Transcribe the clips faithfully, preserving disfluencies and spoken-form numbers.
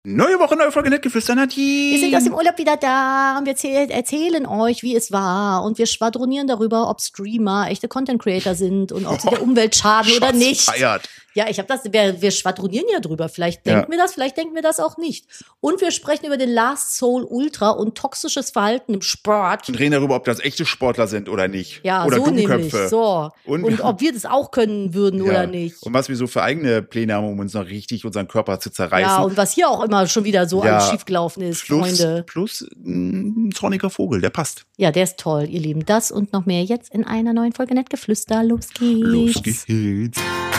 Neue Woche, neue Folge Nettgeflüster, Nadine. Wir sind aus dem Urlaub wieder da und wir erzähl- erzählen euch, wie es war. Und wir schwadronieren darüber, ob Streamer echte Content-Creator sind und ob sie der Umwelt schaden oder nicht. Feiert. Ja, ich habe das, wir, wir schwadronieren ja drüber. Vielleicht denken Ja. wir das, vielleicht denken wir das auch nicht. Und wir sprechen über den Last Soul Ultra und toxisches Verhalten im Sport. Und reden darüber, ob das echte Sportler sind oder nicht. Ja, oder so nämlich. Dummköpfe. So. Und- Und, ob wir das auch können würden Ja. oder nicht. Und was wir so für eigene Pläne haben, um uns noch richtig unseren Körper zu zerreißen. Ja, und was hier auch immer schon wieder so Ja. alles schiefgelaufen ist, plus, Freunde. plus ein zorniger Vogel, der passt. Ja, der ist toll, ihr Lieben. Das und noch mehr jetzt in einer neuen Folge Nettgeflüster. Los geht's. Los geht's.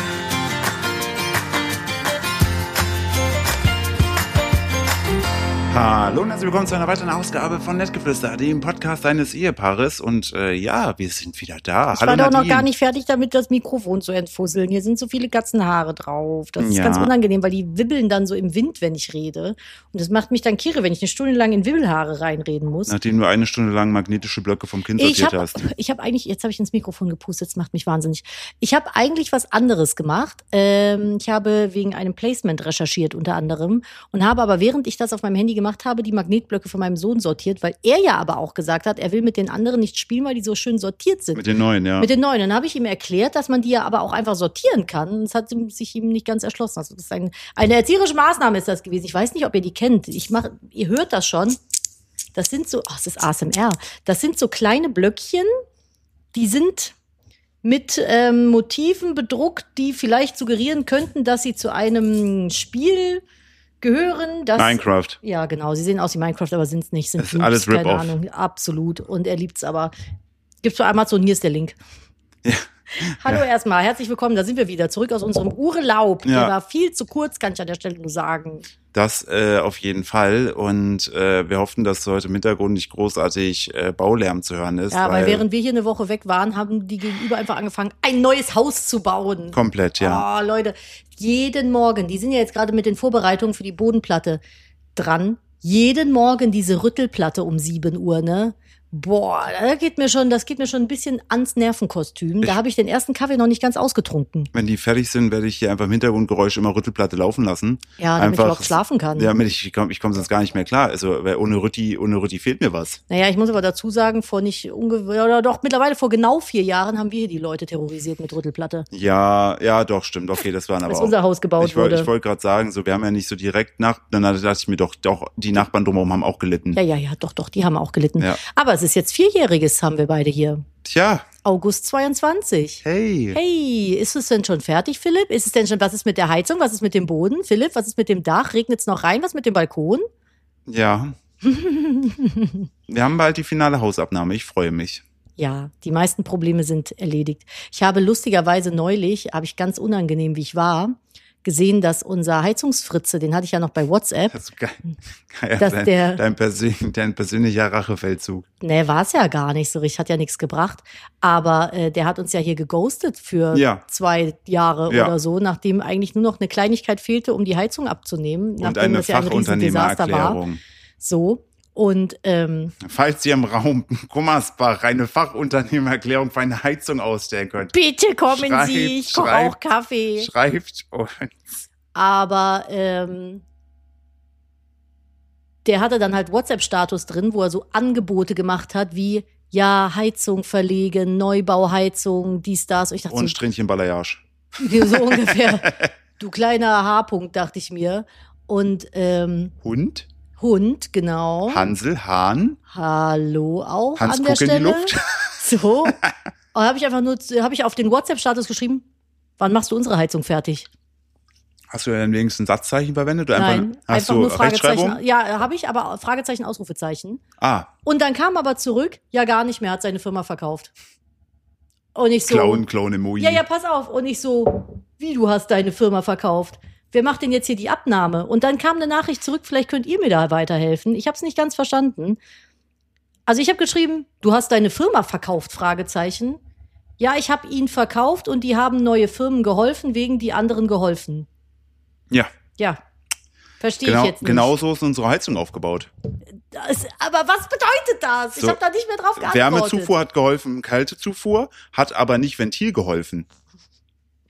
Hallo und herzlich willkommen zu einer weiteren Ausgabe von Nettgeflüster, dem Podcast eines Ehepaares. Und äh, ja, wir sind wieder da. Ich Hallo war doch noch Nadine. gar nicht fertig damit, das Mikrofon zu entfusseln. Hier sind so viele Katzenhaare drauf. Das ist Ja. ganz unangenehm, weil die wibbeln dann so im Wind, wenn ich rede. Und das macht mich dann kirre, wenn ich eine Stunde lang in Wibbelhaare reinreden muss. Nachdem du eine Stunde lang magnetische Blöcke vom Kind Ich sortiert habe hast. ich hab eigentlich, jetzt habe ich ins Mikrofon gepustet, das macht mich wahnsinnig. Ich habe eigentlich was anderes gemacht. Ähm, ich habe wegen einem Placement recherchiert unter anderem und habe aber, während ich das auf meinem Handy gemacht habe, die Magnetblöcke von meinem Sohn sortiert, weil er ja aber auch gesagt hat, er will mit den anderen nicht spielen, weil die so schön sortiert sind. Mit den neuen, ja. Mit den neuen. Dann habe ich ihm erklärt, dass man die ja aber auch einfach sortieren kann. Das hat ihm- sich ihm nicht ganz erschlossen. Also das ist ein, eine erzieherische Maßnahme ist das gewesen. Ich weiß nicht, ob ihr die kennt. Ich mach, ihr hört das schon. Das sind so, ach, das ist A S M R. Das sind so kleine Blöckchen, die sind mit ähm, Motiven bedruckt, die vielleicht suggerieren könnten, dass sie zu einem Spiel gehören. Das, Minecraft. Ja, genau. Sie sehen aus wie Minecraft, aber sind es nicht. Sind Das ist alles keine Rip-Off. Ahnung. Absolut. Und er liebt es aber. Gibt's für Amazon, hier ist der Link. Ja. Hallo erstmal, herzlich willkommen. Da sind wir wieder zurück aus unserem Urlaub. Ja. Der war viel zu kurz, kann ich an der Stelle nur sagen. Das äh, auf jeden Fall. Und äh, wir hoffen, dass heute im Hintergrund nicht großartig äh, Baulärm zu hören ist. Ja, weil während wir hier eine Woche weg waren, haben die gegenüber einfach angefangen, ein neues Haus zu bauen. Komplett, ja. Oh, Leute, jeden Morgen, die sind ja jetzt gerade mit den Vorbereitungen für die Bodenplatte dran. Jeden Morgen diese Rüttelplatte um sieben Uhr, ne? Boah, da geht mir schon, das geht mir schon ein bisschen ans Nervenkostüm. Da Ich- habe ich den ersten Kaffee noch nicht ganz ausgetrunken. Wenn die fertig sind, werde ich hier einfach im Hintergrundgeräusch immer Rüttelplatte laufen lassen. Ja, damit ich überhaupt schlafen kann. Ja, damit ich, ich komme ich komm sonst gar nicht mehr klar. Also weil ohne Rütti, ohne Rütti fehlt mir was. Naja, ich muss aber dazu sagen, vor nicht ungefähr, oder doch mittlerweile vor genau vier Jahren haben wir hier die Leute terrorisiert mit Rüttelplatte. Ja, ja, doch, stimmt. Okay, das waren aber Als auch. unser Haus gebaut ich wollte wurde. ich wollte gerade sagen, so wir haben ja nicht so direkt nach, dann dachte ich mir doch, doch, die Nachbarn drumherum haben auch gelitten. Ja, ja, ja, doch, doch, die haben auch gelitten. Ja. Aber es ist jetzt Vierjähriges, haben wir beide hier. Tja, August zweiundzwanzig. hey. Hey, ist es denn schon fertig, Philipp? Ist es denn schon, was ist mit der Heizung? Was ist mit dem Boden? Philipp, was ist mit dem Dach? Regnet es noch rein? Was mit dem Balkon? Ja. Wir haben bald die finale Hausabnahme. Ich freue mich. Ja, die meisten Probleme sind erledigt. Ich habe lustigerweise neulich, habe ich ganz unangenehm, wie ich war, gesehen, dass unser Heizungsfritze, den hatte ich ja noch bei WhatsApp, Das ist geil. geil Dass dein, der- dein, persön dein persönlicher Rachefeldzug. ne, war es ja gar nicht so richtig, hat ja nichts gebracht, aber äh, der hat uns ja hier geghostet für Ja. zwei Jahre Ja. oder so, nachdem eigentlich nur noch eine Kleinigkeit fehlte, um die Heizung abzunehmen, Und nachdem eine das ja ein Riesendesaster war. Fachunternehmererklärung. So, und ähm, Falls ihr im Raum Gummersbach eine Fachunternehmererklärung für eine Heizung ausstellen könnt, bitte kommen Schreibt, Sie, ich koche schreibt, auch Kaffee. schreibt uns. Aber ähm, der hatte dann halt WhatsApp-Status drin, wo er so Angebote gemacht hat, wie ja, Heizung verlegen, Neubauheizung, dies, das. Und ich dachte Und so, Strähnchen Balayage. so ungefähr, du kleiner Haarpunkt, dachte ich mir. Und ähm, Hund, Hund, genau. Hansel, Hahn, Hallo auch Hans an der guck in die Stelle. Luft. So. Und habe ich einfach nur, habe ich auf den WhatsApp-Status geschrieben, wann machst du unsere Heizung fertig? Hast du denn wenigstens Zeichen verwendet? Oder Nein, einfach, hast einfach du nur Fragezeichen. Rechtschreibung? Ja, habe ich, aber Fragezeichen, Ausrufezeichen. Ah, Und dann kam aber zurück, ja gar nicht mehr, hat seine Firma verkauft. Und ich so, Clown, Clown-Emoji. ja, ja, pass auf. Und ich so, wie, du hast deine Firma verkauft? Wer macht denn jetzt hier die Abnahme? Und dann kam eine Nachricht zurück, vielleicht könnt ihr mir da weiterhelfen. Ich habe es nicht ganz verstanden. Also ich habe geschrieben, du hast deine Firma verkauft, Fragezeichen. Ja, ich habe ihn verkauft und die haben neue Firmen geholfen, wegen die anderen geholfen. Ja, Ja, verstehe genau, ich jetzt nicht. genau so ist unsere Heizung aufgebaut. Das, aber was bedeutet das? Ich So, habe da nicht mehr drauf geantwortet. Wärmezufuhr hat geholfen, kalte Zufuhr hat aber nicht Ventil geholfen.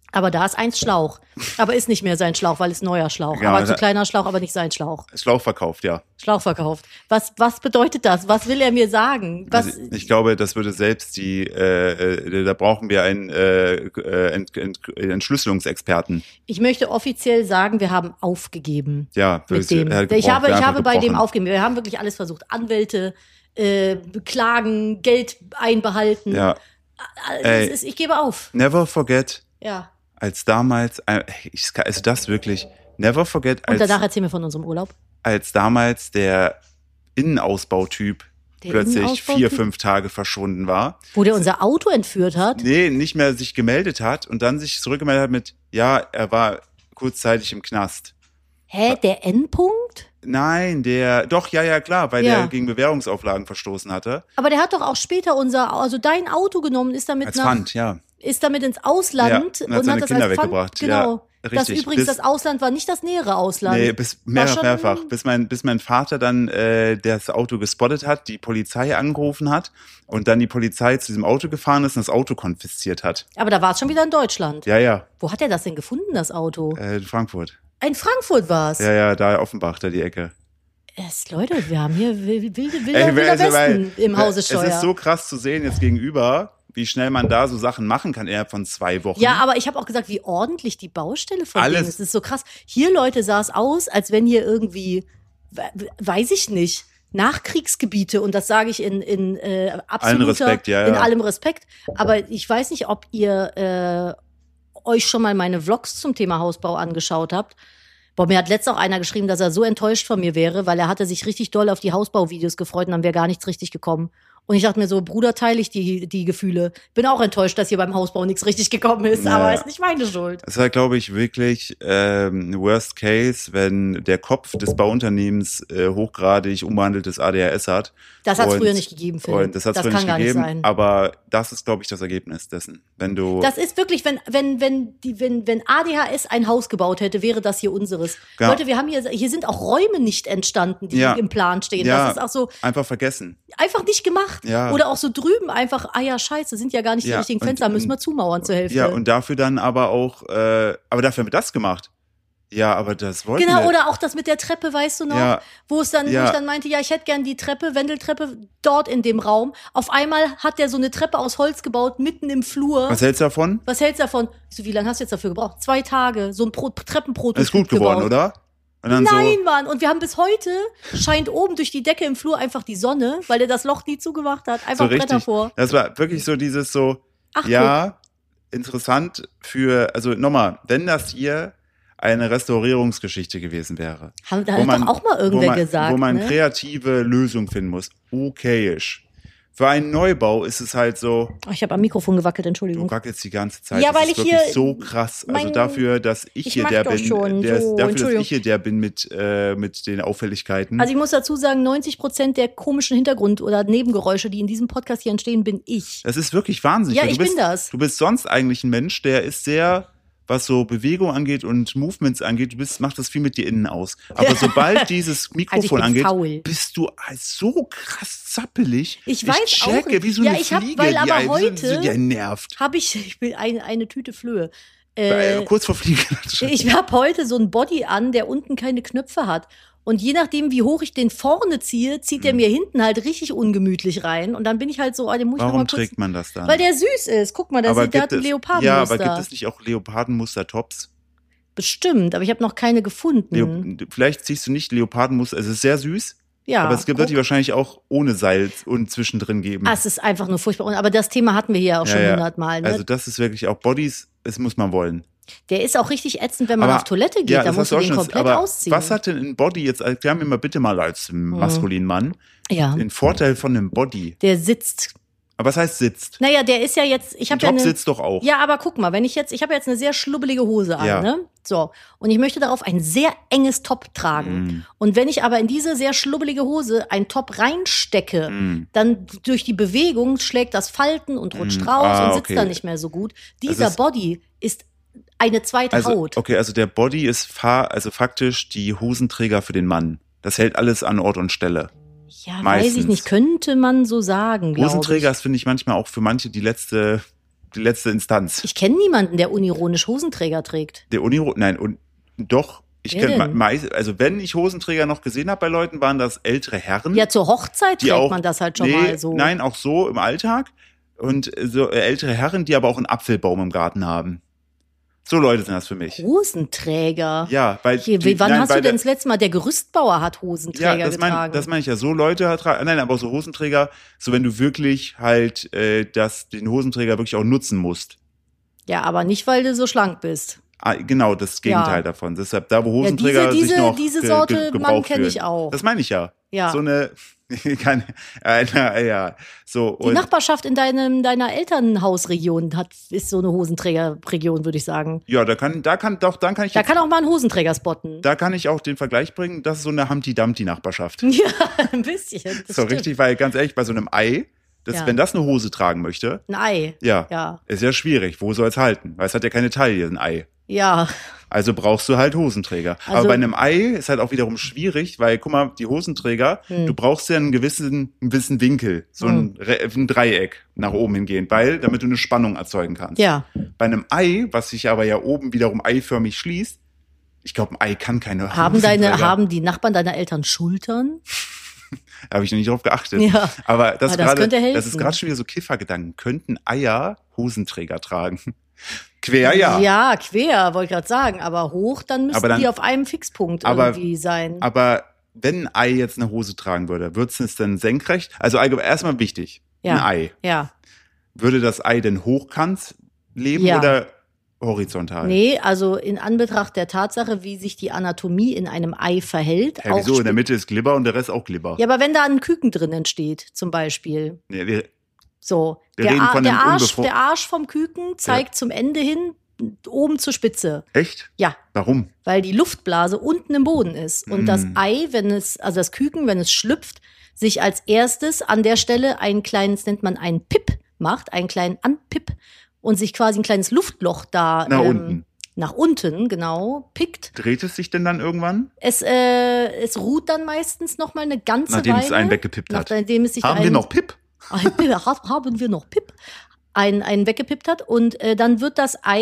Aber da ist eins Schlauch. Aber ist nicht mehr sein Schlauch, weil es neuer Schlauch. Ja, aber zu da- kleiner Schlauch, aber nicht sein Schlauch. Schlauch verkauft, ja. Schlauch verkauft. Was, was bedeutet das? Was will er mir sagen? Was, Also ich glaube, das würde selbst die, äh, äh, da brauchen wir einen äh, äh, Ent, Ent, Entschlüsselungsexperten. ich möchte offiziell sagen, wir haben aufgegeben. Ja, Mit wirklich, dem. er hat Ich gebrochen, habe, er ich hat habe einfach bei dem gebrochen. aufgegeben. Wir haben wirklich alles versucht. Anwälte, äh, Klagen, Geld einbehalten. Ja, Alles Ey. ist, ich gebe auf. never forget, Ja. als damals, äh, ich, also das wirklich, never forget, Und danach als, erzählen wir von unserem Urlaub. als damals der Innenausbautyp Der plötzlich Innenausbautyp? vier, fünf Tage verschwunden war. Wo der unser Auto entführt hat. Nee, nicht mehr sich gemeldet hat und dann sich zurückgemeldet hat mit, ja, er war kurzzeitig im Knast. Hä, der Endpunkt? Nein, der, doch, ja, ja, klar, weil Ja. der gegen Bewährungsauflagen verstoßen hatte. Aber der hat doch auch später unser, also dein Auto genommen, ist damit Als nach, Pfand, ja. ist damit ins Ausland Ja, und hat seine das Kinder als Pfand, weggebracht. genau. Ja, das richtig. übrigens, Bis- das Ausland war nicht das nähere Ausland. Nee, bis mehr, schon- mehrfach. Bis mein, bis mein Vater dann äh, das Auto gespottet hat, die Polizei angerufen hat und dann die Polizei zu diesem Auto gefahren ist und das Auto konfisziert hat. Aber da war es schon wieder in Deutschland. Ja, ja, Wo hat er das denn gefunden, das Auto? äh, in Frankfurt. In Frankfurt war es. Ja, ja, da Offenbach, da die Ecke. Es, Leute, wir haben hier wilde, wilde, wilder, Ey, wilder also, Westen weil- im Hause Es Steuer. ist so krass zu sehen jetzt gegenüber, wie schnell man da so Sachen machen kann innerhalb von zwei Wochen. Ja, aber ich habe auch gesagt, wie ordentlich die Baustelle von Alles. denen ist. Das ist so krass. Hier, Leute, sah es aus, als wenn hier irgendwie, we- weiß ich nicht, Nachkriegsgebiete, und das sage ich in, in äh, absoluter, Respekt, ja, in ja. allem Respekt. Aber ich weiß nicht, ob ihr äh, euch schon mal meine Vlogs zum Thema Hausbau angeschaut habt. Boah, mir hat letztens auch einer geschrieben, dass er so enttäuscht von mir wäre, weil er hatte sich richtig doll auf die Hausbauvideos gefreut und dann wäre gar nichts richtig gekommen. Und ich dachte mir so, Bruder, teile ich die, die Gefühle. Bin auch enttäuscht, dass hier beim Hausbau nichts richtig gekommen ist, Ja. aber ist nicht meine Schuld. Es war, glaube ich, wirklich ähm, Worst Case, wenn der Kopf des Bauunternehmens äh, hochgradig umwandeltes A D H S hat. Das hat es Und- früher nicht gegeben, Phil. Und das hat es früher kann nicht gar gegeben, nicht sein. aber das ist, glaube ich, das Ergebnis dessen. Wenn du Das ist wirklich, wenn, wenn, wenn, die, wenn, wenn A D H S ein Haus gebaut hätte, wäre das hier unseres. Ja. Leute, wir haben hier, hier sind auch Räume nicht entstanden, die Ja. im Plan stehen. Ja. Das ist auch so einfach vergessen. einfach nicht gemacht. Ja. Oder auch so drüben einfach, ah ja, scheiße, sind ja gar nicht die Ja, richtigen und- Fenster, müssen wir zumauern zur Hälfte. Ja, und dafür dann aber auch, äh, aber dafür haben wir das gemacht. Ja, aber das wollten Genau, wir. oder auch das mit der Treppe, weißt du noch? Ja. Wo es dann, wo Ja. ich dann meinte, ja, ich hätte gern die Treppe, Wendeltreppe dort in dem Raum. Auf einmal hat der so eine Treppe aus Holz gebaut, mitten im Flur. Was hältst du davon? Was hältst du davon? Ich so, wie lange hast du jetzt dafür gebraucht? Zwei Tage, so ein Pro Treppenprototyp Ist gut geworden, gebaut. oder? Und dann Nein, so, Mann. Und wir haben bis heute, scheint oben durch die Decke im Flur einfach die Sonne, weil er das Loch nie zugemacht hat. so Einfach Bretter richtig. vor. Das war wirklich so dieses so, Ach, ja, interessant für, also nochmal, wenn das hier eine Restaurierungsgeschichte gewesen wäre. Haben, da wo hat man- doch auch mal wo irgendwer man, gesagt. Wo man ne? kreative Lösung finden muss. Okayisch. Für einen Neubau ist es halt so, Oh, ich habe am Mikrofon gewackelt, du Entschuldigung. wackelst die ganze Zeit. Ja, das weil ist ich wirklich hier so krass. Also mein- dafür, dass ich, Ich hier mach der doch bin, schon, der, so, dafür, dass Entschuldigung. ich hier der bin mit, äh, mit den Auffälligkeiten. Also ich muss dazu sagen, neunzig Prozent der komischen Hintergrund- oder Nebengeräusche, die in diesem Podcast hier entstehen, bin ich. das ist wirklich wahnsinnig. Ja, weil ich du bist, bin das. Du bist sonst eigentlich ein Mensch, der ist sehr, was so Bewegung angeht und Movements angeht, du bist, macht das viel mit dir innen aus. Aber sobald dieses Mikrofon bin angeht, faul. bist du so krass zappelig. Ich weiß ich auch checke, nicht. wie so Ja, eine ich hab- Fliege, weil die aber einen- heute- so, die einen nervt. Habe ich, ich bin eine, eine Tüte Flöhe. Äh, Äh, kurz vor Fliege. ich habe heute so ein Body an, der unten keine Knöpfe hat. Und je nachdem, wie hoch ich den vorne ziehe, zieht der mir hinten halt richtig ungemütlich rein. Und dann bin ich halt so, ah, den muss ich noch Warum mal kurz. trägt man das dann? Weil der süß ist. Guck mal, der, sieht, der hat ein es, Leopardenmuster. ja, aber gibt es nicht auch Leopardenmuster-Tops? Bestimmt, aber ich habe noch keine gefunden. Leo, vielleicht ziehst du nicht Leopardenmuster, es ist sehr süß, ja, aber es gibt guck. wird die wahrscheinlich auch ohne Salz und zwischendrin geben. Ah, es ist einfach nur furchtbar. Und- Aber das Thema hatten wir hier auch Ja, schon ja. hundertmal. Ne? Also das ist wirklich auch Bodies, das muss man wollen. Der ist auch richtig ätzend, wenn man Aber- auf Toilette geht. Ja, da das musst hast du du auch den schon. komplett Aber ausziehen. was hat denn ein Body jetzt, erklär mir mal bitte mal als maskulinen Mann, ja, den Vorteil von einem Body? der sitzt. Aber was heißt sitzt? Naja, der ist ja jetzt. Ich Ein habe ja Top eine, sitzt doch auch. Ja, aber guck mal, wenn ich jetzt, ich habe jetzt eine sehr schlubbelige Hose an, Ja. ne? So. Und ich möchte darauf ein sehr enges Top tragen. Mm. Und wenn ich aber in diese sehr schlubbelige Hose ein Top reinstecke, Mm. dann durch die Bewegung schlägt das Falten und rutscht Mm. raus Ah, und sitzt okay. dann nicht mehr so gut. Dieser ist- Body ist eine zweite Also, Haut. okay, also der Body ist fa also faktisch die Hosenträger für den Mann. Das hält alles an Ort und Stelle. Ja, weiß meistens. ich nicht. Könnte man so sagen, glaube ich. Hosenträger ist, finde ich, manchmal auch für manche die letzte die letzte Instanz. Ich kenne niemanden, der unironisch Hosenträger trägt. Der Uniro, nein, und doch. Ich Wer kenne denn? meist, also wenn ich Hosenträger noch gesehen habe bei Leuten, waren das ältere Herren. Ja, zur Hochzeit die trägt auch, man das halt schon nee, mal so. Nein, auch so im Alltag. Und so äh, ältere Herren, die aber auch einen Apfelbaum im Garten haben. So Leute sind das für mich. Hosenträger? Ja, weil Hier, die, wann nein, hast weil du denn der- das letzte Mal, der Gerüstbauer hat Hosenträger ja, das meine getragen? das mein ich ja. So Leute tragen, nein, aber auch so Hosenträger, so wenn du wirklich halt äh, das, den Hosenträger wirklich auch nutzen musst. Ja, aber nicht, weil du so schlank bist. Ah, genau, das Gegenteil Ja. davon. Deshalb, da wo Ja, Hosenträger diese, sich diese, noch diese ge- Sorte ge- Mann gebraucht kenne fühlen. ich auch. Das meine ich ja. Ja. So eine, keine, eine, ja, so. Die und, Nachbarschaft in deinem, deiner Elternhausregion hat, ist so eine Hosenträgerregion, würde ich sagen. ja, da kann, da kann, doch, dann kann ich Da jetzt, kann auch mal ein Hosenträger spotten. da kann ich auch den Vergleich bringen. Das ist so eine Humpty-Dumpty-Nachbarschaft. Ja, ein bisschen. Das So stimmt. richtig, weil ganz ehrlich, bei so einem Ei, das, Ja. wenn das eine Hose tragen möchte, Ein Ei. ja, Ja. ist ja schwierig. Wo soll es halten? Weil es hat ja keine Taille, ein Ei. Ja. Also brauchst du halt Hosenträger. Also- Aber bei einem Ei ist halt auch wiederum schwierig, weil, guck mal, die Hosenträger, Hm. du brauchst ja einen gewissen, einen gewissen Winkel, so ein, Re- ein Dreieck nach oben hingehend, weil, damit du eine Spannung erzeugen kannst. Ja. Bei einem Ei, was sich aber ja oben wiederum eiförmig schließt, ich glaube, ein Ei kann keine Haben deine, Hosenträger. haben die Nachbarn deiner Eltern Schultern? Da habe ich noch nicht drauf geachtet. Ja. Aber das, Aber das gerade, könnte helfen. das ist gerade schon wieder so Kiffergedanken. Könnten Eier Hosenträger tragen? Quer, ja. Ja, quer, wollte ich gerade sagen. Aber hoch, dann müssten Aber dann- die auf einem Fixpunkt aber- irgendwie sein. Aber wenn ein Ei jetzt eine Hose tragen würde, würde es denn senkrecht? Also allgemein erstmal wichtig, Ja. ein Ei. Ja. Würde das Ei denn hochkant leben Ja. oder horizontal? Nee, also in Anbetracht der Tatsache, wie sich die Anatomie in einem Ei verhält. Hä, auch wieso? In der spe- Mitte ist Glibber und der Rest auch Glibber. Ja, aber wenn da ein Küken drin entsteht, zum Beispiel. Nee, wir, So, Wir der, reden A- von der, einem Arsch, unbefru- der Arsch vom Küken zeigt zum Ende hin oben zur Spitze. echt? Ja, Warum? weil die Luftblase unten im Boden ist. Und Mm. das Ei, wenn es, also das Küken, wenn es schlüpft, sich als erstes an der Stelle ein kleines, nennt man einen Pip macht, einen kleinen Anpip und sich quasi ein kleines Luftloch da Nach ähm, unten. nach unten, genau, pickt. Dreht es sich denn dann irgendwann? Es, äh, es ruht dann meistens noch mal eine ganze Nachdem Weile. es einen weggepippt hat. Nachdem es sich Haben ein, wir noch Pip? ein, haben wir noch Pip, einen, einen weggepippt hat. Und äh, dann wird das Ei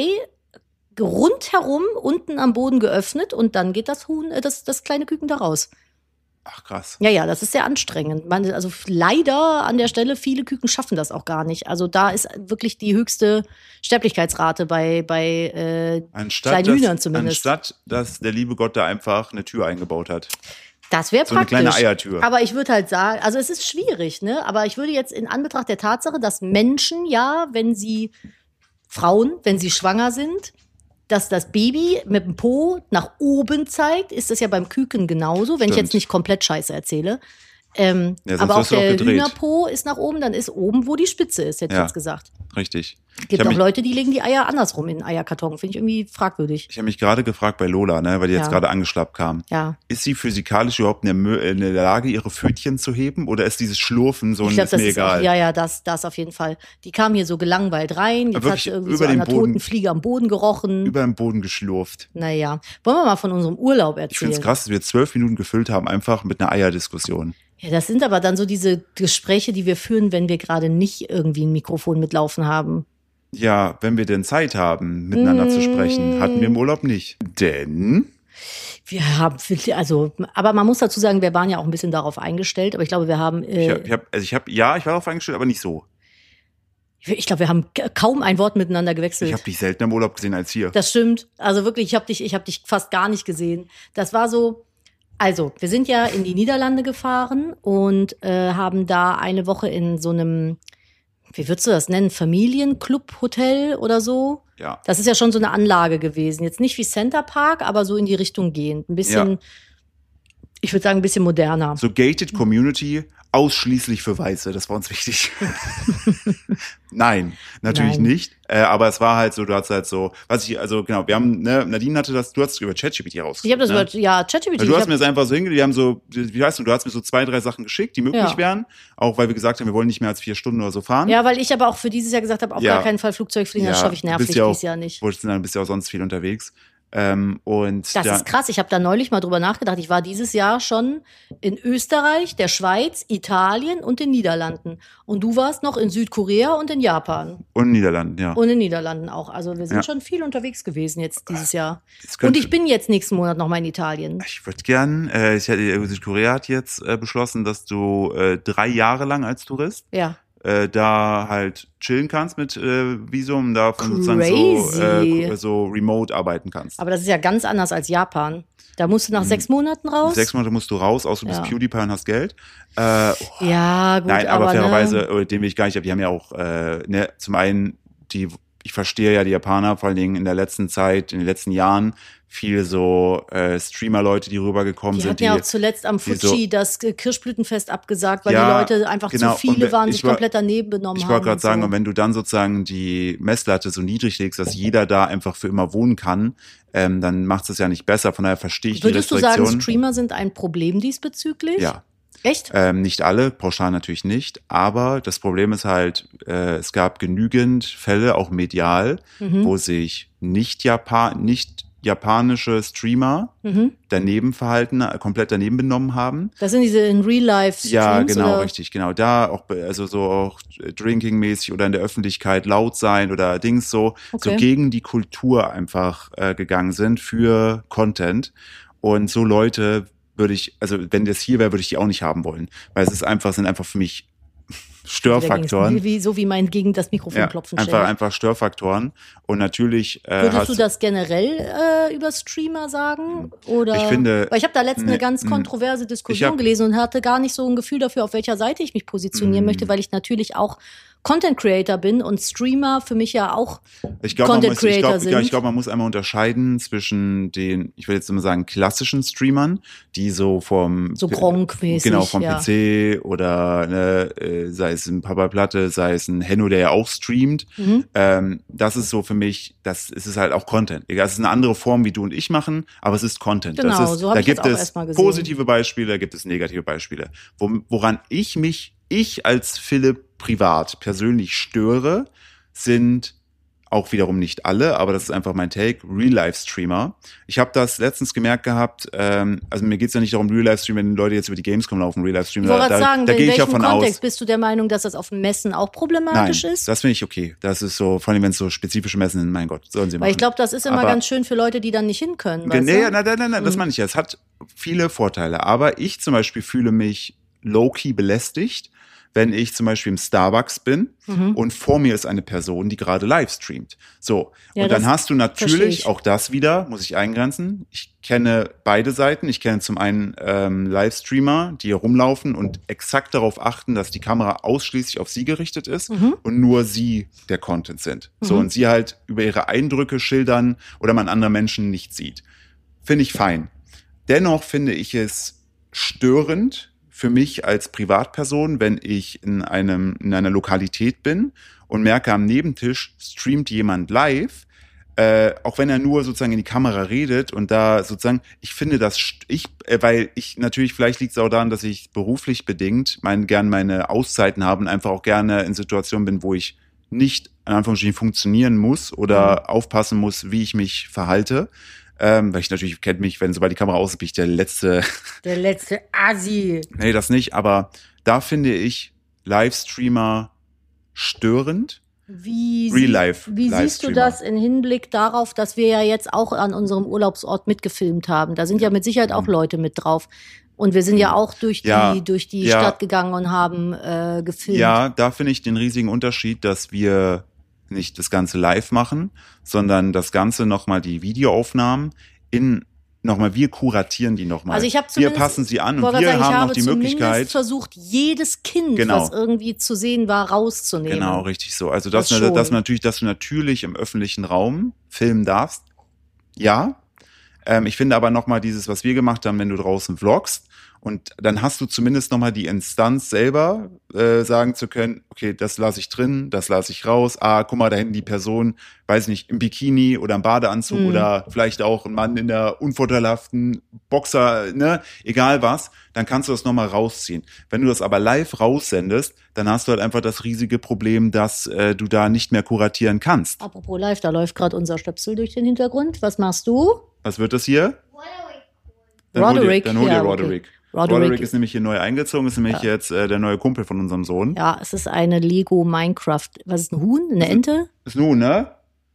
rundherum unten am Boden geöffnet und dann geht das Huhn, äh, das, das kleine Küken da raus. Ach krass. Ja, ja, das ist sehr anstrengend. Man, also leider an der Stelle, viele Küken schaffen das auch gar nicht. Also da ist wirklich die höchste Sterblichkeitsrate bei, bei äh, Anstatt, kleinen dass, Hühnern zumindest. anstatt dass der liebe Gott da einfach eine Tür eingebaut hat. Das wäre So eine praktisch. kleine Eiertür. Aber ich würde halt sagen, also es ist schwierig, ne? Aber ich würde jetzt in Anbetracht der Tatsache, dass Menschen ja, wenn sie Frauen, wenn sie schwanger sind, dass das Baby mit dem Po nach oben zeigt, ist das ja beim Küken genauso, wenn ich Stimmt. jetzt nicht komplett Scheiße erzähle. Ähm, Ja, sonst aber auch wirst du auch der gedreht. Hühnerpo ist nach oben, dann ist oben, wo die Spitze ist, hätte ich Ja. jetzt gesagt. Richtig. Ich Gibt habe auch mich, Leute, die legen die Eier andersrum in den Eierkarton. Finde ich irgendwie fragwürdig. ich hab mich gerade gefragt bei Lola, ne, weil die jetzt Ja. gerade angeschlappt kam. Ja. Ist sie physikalisch überhaupt in der, Mö- in der Lage, ihre Pfötchen zu heben? Oder ist dieses Schlurfen so Ich ein glaube, ist das mir ist egal? auch, ja, ja, das, das auf jeden Fall. Die kam hier so gelangweilt rein, jetzt Wirklich hat irgendwie über so an den einer Boden- toten Fliege am Boden gerochen. Über den Boden geschlurft. Naja, wollen wir mal von unserem Urlaub Ich finde erzählen? es krass, dass wir zwölf Minuten gefüllt haben, einfach mit einer Eierdiskussion. Ja, das sind aber dann so diese Gespräche, die wir führen, wenn wir gerade nicht irgendwie ein Mikrofon mitlaufen haben. Ja, wenn wir denn Zeit haben, miteinander zu sprechen, hatten wir im Urlaub nicht. Denn Wir haben, also, aber man muss dazu sagen, wir waren ja auch ein bisschen darauf eingestellt, aber ich glaube, wir haben, ich äh, habe, ich hab, also ich hab, ja, ich war darauf eingestellt, aber nicht so. ich glaube, wir haben k- kaum ein Wort miteinander gewechselt. Ich habe dich seltener im Urlaub gesehen als hier. Das stimmt. Also wirklich, ich habe dich, ich habe dich fast gar nicht gesehen. Das war so. Also, wir sind ja in die Niederlande gefahren und äh, haben da eine Woche in so einem, wie würdest du das nennen, Familienclub-Hotel oder so. Ja. Das ist ja schon so eine Anlage gewesen. Jetzt nicht wie Center Park, aber so in die Richtung gehend. Ein bisschen, Ja. ich würde sagen, ein bisschen moderner. So gated Community, ausschließlich für Weiße, das war uns wichtig. Nein, natürlich Nein. nicht. Äh, aber es war halt so, du hast halt so, was ich, also genau, wir haben, ne, Nadine hatte das, du hast es über ChatGPT rausgesucht. Ich habe das ne? über, ja, ChatGPT. Weil du ich hast hab- mir das einfach so hingelegt, die haben so, wie heißt du, du hast mir so zwei, drei Sachen geschickt, die möglich Ja. wären, auch weil wir gesagt haben, wir wollen nicht mehr als vier Stunden oder so fahren. Ja, weil ich aber auch für dieses Jahr gesagt habe, auf Ja. gar keinen Fall Flugzeug fliegen, das Ja, schaffe ich du nervlich bist ja auch- dieses Jahr nicht. Wolltest du dann bist ja auch sonst viel unterwegs. Ähm, und Das da, ist krass. Ich habe da neulich mal drüber nachgedacht. Ich war dieses Jahr schon in Österreich, der Schweiz, Italien und den Niederlanden. Und du warst noch in Südkorea und in Japan. und Niederlanden, ja. Und in den Niederlanden auch. Also wir sind Ja. schon viel unterwegs gewesen jetzt dieses Jahr. Das Und könnte- ich bin jetzt nächsten Monat noch mal in Italien. Ich würde gern, äh, ich hätte, Südkorea hat jetzt äh, beschlossen, dass du äh, drei Jahre lang als Tourist Ja. äh, da halt chillen kannst mit äh, Visum, davon sozusagen so, Crazy. äh, so remote arbeiten kannst. Aber das ist ja ganz anders als Japan. Da musst du nach sechs Monaten raus. Mhm. Sechs Monate musst du raus, außer du bist Ja. PewDiePie und hast Geld. Äh, Ja, gut, Nein, aber, aber fairerweise, ne, äh, den will ich gar nicht, die haben ja auch, äh, ne, zum einen, die, ich verstehe ja die Japaner, vor allen Dingen in der letzten Zeit, in den letzten Jahren, viele so äh, Streamer-Leute, die rübergekommen die sind. hatten ja auch zuletzt am die Fuji so- das Kirschblütenfest abgesagt, weil Ja, die Leute einfach genau. zu viele Und wenn- waren, ich sich war- komplett daneben benommen Ich haben. wollte gerade und sagen, so. und wenn du dann sozusagen die Messlatte so niedrig legst, dass jeder da einfach für immer wohnen kann, ähm, dann macht es ja nicht besser. Von daher verstehe ich Würdest die du sagen, Restriktion. Streamer sind ein Problem diesbezüglich? Ja. Echt? Ähm, nicht alle, pauschal natürlich nicht, aber das Problem ist halt, äh, es gab genügend Fälle, auch medial, Mhm. wo sich nicht, Japan nicht japanische Streamer Mhm. daneben verhalten, äh, komplett daneben benommen haben. Das sind diese in Real-Life-Streams? Ja, genau, oder? richtig, genau. Da auch, be- also so auch Drinking-mäßig oder in der Öffentlichkeit laut sein oder Dings so, Okay. so gegen die Kultur einfach äh, gegangen sind für Content. Und so Leute würde ich, also wenn das hier wäre, würde ich die auch nicht haben wollen. Weil es ist einfach, sind einfach für mich Störfaktoren. Wie, wie, so wie mein gegen das Mikrofon Ja, klopfen einfach, ständig. einfach Störfaktoren. Und natürlich äh, Würdest hast du das generell äh, über Streamer sagen? Oder? Ich finde- Weil ich habe da letztens eine Nee, ganz mm. kontroverse Ich Diskussion hab- gelesen und hatte gar nicht so ein Gefühl dafür, auf welcher Seite ich mich positionieren Mm. möchte, weil ich natürlich auch Content Creator bin und Streamer für mich ja auch Ich glaube, man, Content muss- ich Creator glaub, ja, ich sind. glaub, man muss einmal unterscheiden zwischen den, ich will jetzt immer sagen, klassischen Streamern, die so vom so Gronk-mäßig. genau vom ja. P C oder ne, äh, sei es ein Papa Platte, sei es ein Henno, der ja auch streamt. Mhm. Ähm, das ist so für mich, das ist es halt auch Content. Egal, es ist eine andere Form, wie du und ich machen, aber es ist Content. Genau, das ist, so hab da ich gibt das auch es erst mal gesehen. positive Beispiele, da gibt es negative Beispiele. Wo, woran ich mich, ich als Philipp privat persönlich störe, sind auch wiederum nicht alle, aber das ist einfach mein Take, Real-Life-Streamer. Ich habe das letztens gemerkt gehabt, ähm, also mir geht's ja nicht darum, Real-Life-Stream, wenn Leute jetzt über die Gamescom laufen, Real-Life-Stream, Ich wollte da, gerade sagen, da in gehe ich ja welchem von Kontext aus. bist du der Meinung, dass das auf Messen auch Nein, problematisch ist? das finde ich okay. Das ist so, vor allem wenn es so spezifische Messen sind, mein Gott, sollen sie machen. Weil ich glaube, das ist immer Aber- ganz schön für Leute, die dann nicht hin können. Ge- Weißt Nee, du? nein, nein, nein, nein, das Mhm. meine ich ja. Es hat viele Vorteile. Aber ich zum Beispiel fühle mich low-key belästigt, wenn ich zum Beispiel im Starbucks bin Mhm. und vor mir ist eine Person, die gerade live streamt. So. Ja, und dann das hast du verstehe natürlich, ich. auch das wieder, muss ich eingrenzen. Ich kenne beide Seiten. Ich kenne zum einen ähm, Livestreamer, die hier rumlaufen und exakt darauf achten, dass die Kamera ausschließlich auf sie gerichtet ist Mhm. und nur sie der Content sind. So, Mhm. und sie halt über ihre Eindrücke schildern oder man andere Menschen nicht sieht. Finde ich fein. Dennoch finde ich es störend für mich als Privatperson, wenn ich in einem, in einer Lokalität bin und merke, am Nebentisch streamt jemand live, äh, auch wenn er nur sozusagen in die Kamera redet und da sozusagen, ich finde das, st- ich, äh, weil ich natürlich, vielleicht liegt es auch daran, dass ich beruflich bedingt mein, gern meine Auszeiten habe und einfach auch gerne in Situationen bin, wo ich nicht in Anführungsstrichen funktionieren muss oder aufpassen muss, wie ich mich verhalte. Ähm, weil ich natürlich, kennt mich, wenn sobald die Kamera aus ist, bin ich der letzte, Der letzte Asi. nee, das nicht, aber da finde ich Livestreamer störend. Wie, Real sie- life wie siehst du Livestreamer. das im Hinblick darauf, dass wir ja jetzt auch an unserem Urlaubsort mitgefilmt haben? Da sind ja mit Sicherheit auch Leute mit drauf. Und wir sind ja auch durch die, Ja, durch die ja. Stadt gegangen und haben äh, gefilmt. Ja, da finde ich den riesigen Unterschied, dass wir nicht das Ganze live machen, sondern das Ganze nochmal die Videoaufnahmen in nochmal, wir kuratieren die nochmal. Also ich habe wir zumindest, passen sie an und wollte wir gerade sagen, haben ich habe noch die zumindest Möglichkeit. versucht, jedes Kind, Genau. was irgendwie zu sehen war, rauszunehmen. Genau, richtig so. Also dass, Das dass, schon. dass natürlich, dass du natürlich im öffentlichen Raum filmen darfst. Ja. Ähm, ich finde aber nochmal dieses, was wir gemacht haben, wenn du draußen vloggst, und dann hast du zumindest nochmal die Instanz selber, äh, sagen zu können, okay, das lasse ich drin, das lasse ich raus. Ah, guck mal, da hinten die Person, weiß nicht, im Bikini oder im Badeanzug Mhm. oder vielleicht auch ein Mann in der unvorteilhaften Boxer, ne, egal was, dann kannst du das nochmal rausziehen. Wenn du das aber live raussendest, dann hast du halt einfach das riesige Problem, dass äh, du da nicht mehr kuratieren kannst. Apropos live, da läuft gerade unser Stöpsel durch den Hintergrund. Was machst du? Was wird das hier? Dann hol dir, Roderick. dann hol dir Ja, okay. Roderick. Roderick. Roderick ist nämlich hier neu eingezogen, ist nämlich Ja. jetzt äh, der neue Kumpel von unserem Sohn. Ja, es ist eine Lego Minecraft. Was ist ein Huhn? Eine Ente? Ist nun, ne?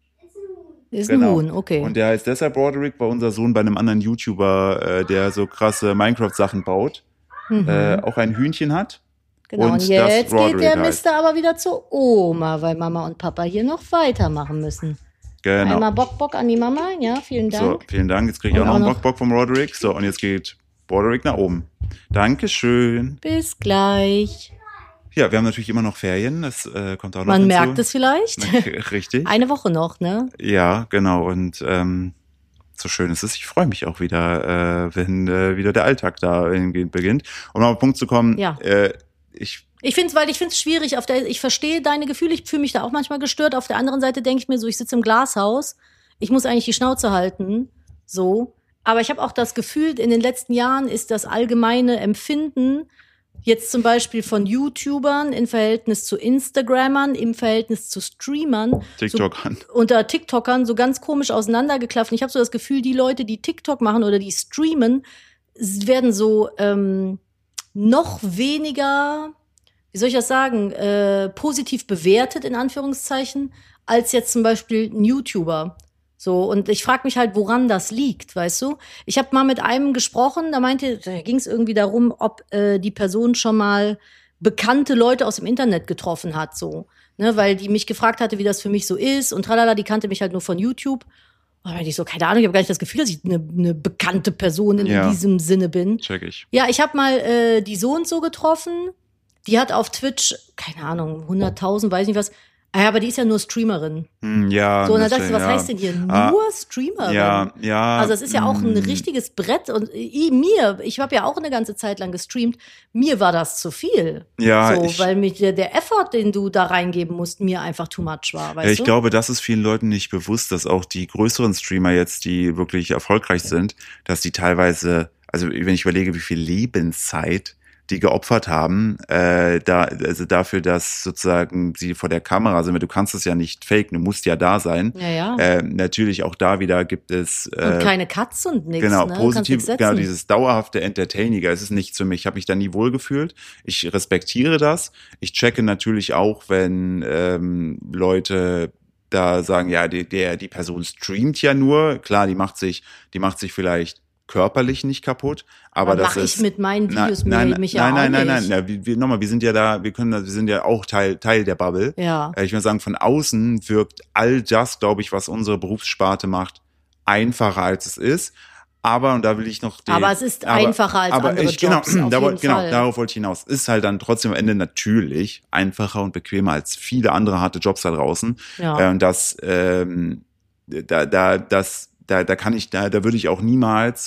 Ist Genau. ein Huhn, okay. Und der heißt deshalb Roderick, weil unser Sohn bei einem anderen YouTuber, äh, der so krasse Minecraft-Sachen baut, Mhm. äh, auch ein Hühnchen hat. Genau, und und das jetzt geht Roderick der heißt. Mister aber wieder zur Oma, weil Mama und Papa hier noch weitermachen müssen. Genau. Einmal Bock, Bock an die Mama. Ja, vielen So, Dank. vielen Dank. Jetzt kriege ich Und auch noch auch einen noch- Bock-Bock vom Roderick. So, und jetzt geht Roderick nach oben. Dankeschön. Bis gleich. Ja, wir haben natürlich immer noch Ferien. Das äh, kommt auch noch Man hinzu. merkt es vielleicht. Richtig. Eine Woche noch, ne? Ja, genau. Und ähm, so schön ist es. Ich freue mich auch wieder, äh, wenn äh, wieder der Alltag da hingehend beginnt. Um auf den Punkt zu kommen, Ja. äh, ich Ich finde es, weil ich finde es schwierig. Auf der, ich verstehe deine Gefühle. Ich fühle mich da auch manchmal gestört. Auf der anderen Seite denke ich mir so, ich sitze im Glashaus. Ich muss eigentlich die Schnauze halten. So. Aber ich habe auch das Gefühl, in den letzten Jahren ist das allgemeine Empfinden jetzt zum Beispiel von YouTubern im Verhältnis zu Instagrammern, im Verhältnis zu Streamern, TikTok an. so unter TikTokern so ganz komisch auseinandergeklafft. Und ich habe so das Gefühl, die Leute, die TikTok machen oder die streamen, s- werden so ähm, noch weniger, wie soll ich das sagen, äh, positiv bewertet, in Anführungszeichen, als jetzt zum Beispiel ein YouTuber. So, und ich frage mich halt, woran das liegt, weißt du? Ich habe mal mit einem gesprochen, da meinte, da ging es irgendwie darum, ob äh, die Person schon mal bekannte Leute aus dem Internet getroffen hat, so. Ne, weil die mich gefragt hatte, wie das für mich so ist und tralala, die kannte mich halt nur von YouTube. Und da meinte ich so, keine Ahnung, ich habe gar nicht das Gefühl, dass ich eine, eine bekannte Person in Ja. diesem Sinne bin. Check ich. Ja, ich habe mal äh, die so und so getroffen. Die hat auf Twitch, keine Ahnung, hunderttausend, weiß nicht was. Ah ja, aber die ist ja nur Streamerin. Hm, ja. So, und dann dachte ich, deswegen, was ja. heißt denn hier? Nur Ah, Streamerin? Ja, ja. Also das ist ja auch ein hm, richtiges Brett. Und ich, mir, ich habe ja auch eine ganze Zeit lang gestreamt, mir war das zu viel. Ja, so, ich- weil mich der, der Effort, den du da reingeben musst, mir einfach too much war. Weißt Ja, ich du? glaube, das ist vielen Leuten nicht bewusst, dass auch die größeren Streamer jetzt, die wirklich erfolgreich sind, dass die teilweise, also wenn ich überlege, wie viel Lebenszeit die geopfert haben, äh, da, also dafür, dass sozusagen sie vor der Kamera sind, weil du kannst es ja nicht faken, du musst ja da sein. Ja, ja. Äh, natürlich auch da wieder gibt es und äh, keine Cuts und nichts. genau, ne? Du kannst positiv, nichts setzen. genau, dieses dauerhafte Entertainige, es ist nichts für mich. Ich habe mich da nie wohl gefühlt. Ich respektiere das. Ich checke natürlich auch, wenn ähm, Leute da sagen, ja, die, der, die Person streamt ja nur. Klar, die macht sich, die macht sich vielleicht körperlich nicht kaputt, aber, Aber das mach ist ich mit meinen Videos nein, mir- nein, mich nein, ja auch nein, nein, nein, nicht. nein, wir, wir, nochmal, wir sind ja da, wir können, das- wir sind ja auch Teil Teil der Bubble. Ja. Äh, Ich würde sagen, von außen wirkt all das, glaube ich, was unsere Berufssparte macht, einfacher als es ist. Aber, und da will ich noch den, Aber es ist einfacher als aber andere ich, genau, Jobs, auf da jeden wollt, genau, Fall. darauf wollte ich hinaus. Ist halt dann trotzdem am Ende natürlich einfacher und bequemer als viele andere harte Jobs da draußen. Ja. Äh, Und das, ähm, da, da, das, da, da kann ich, da, da würde ich auch niemals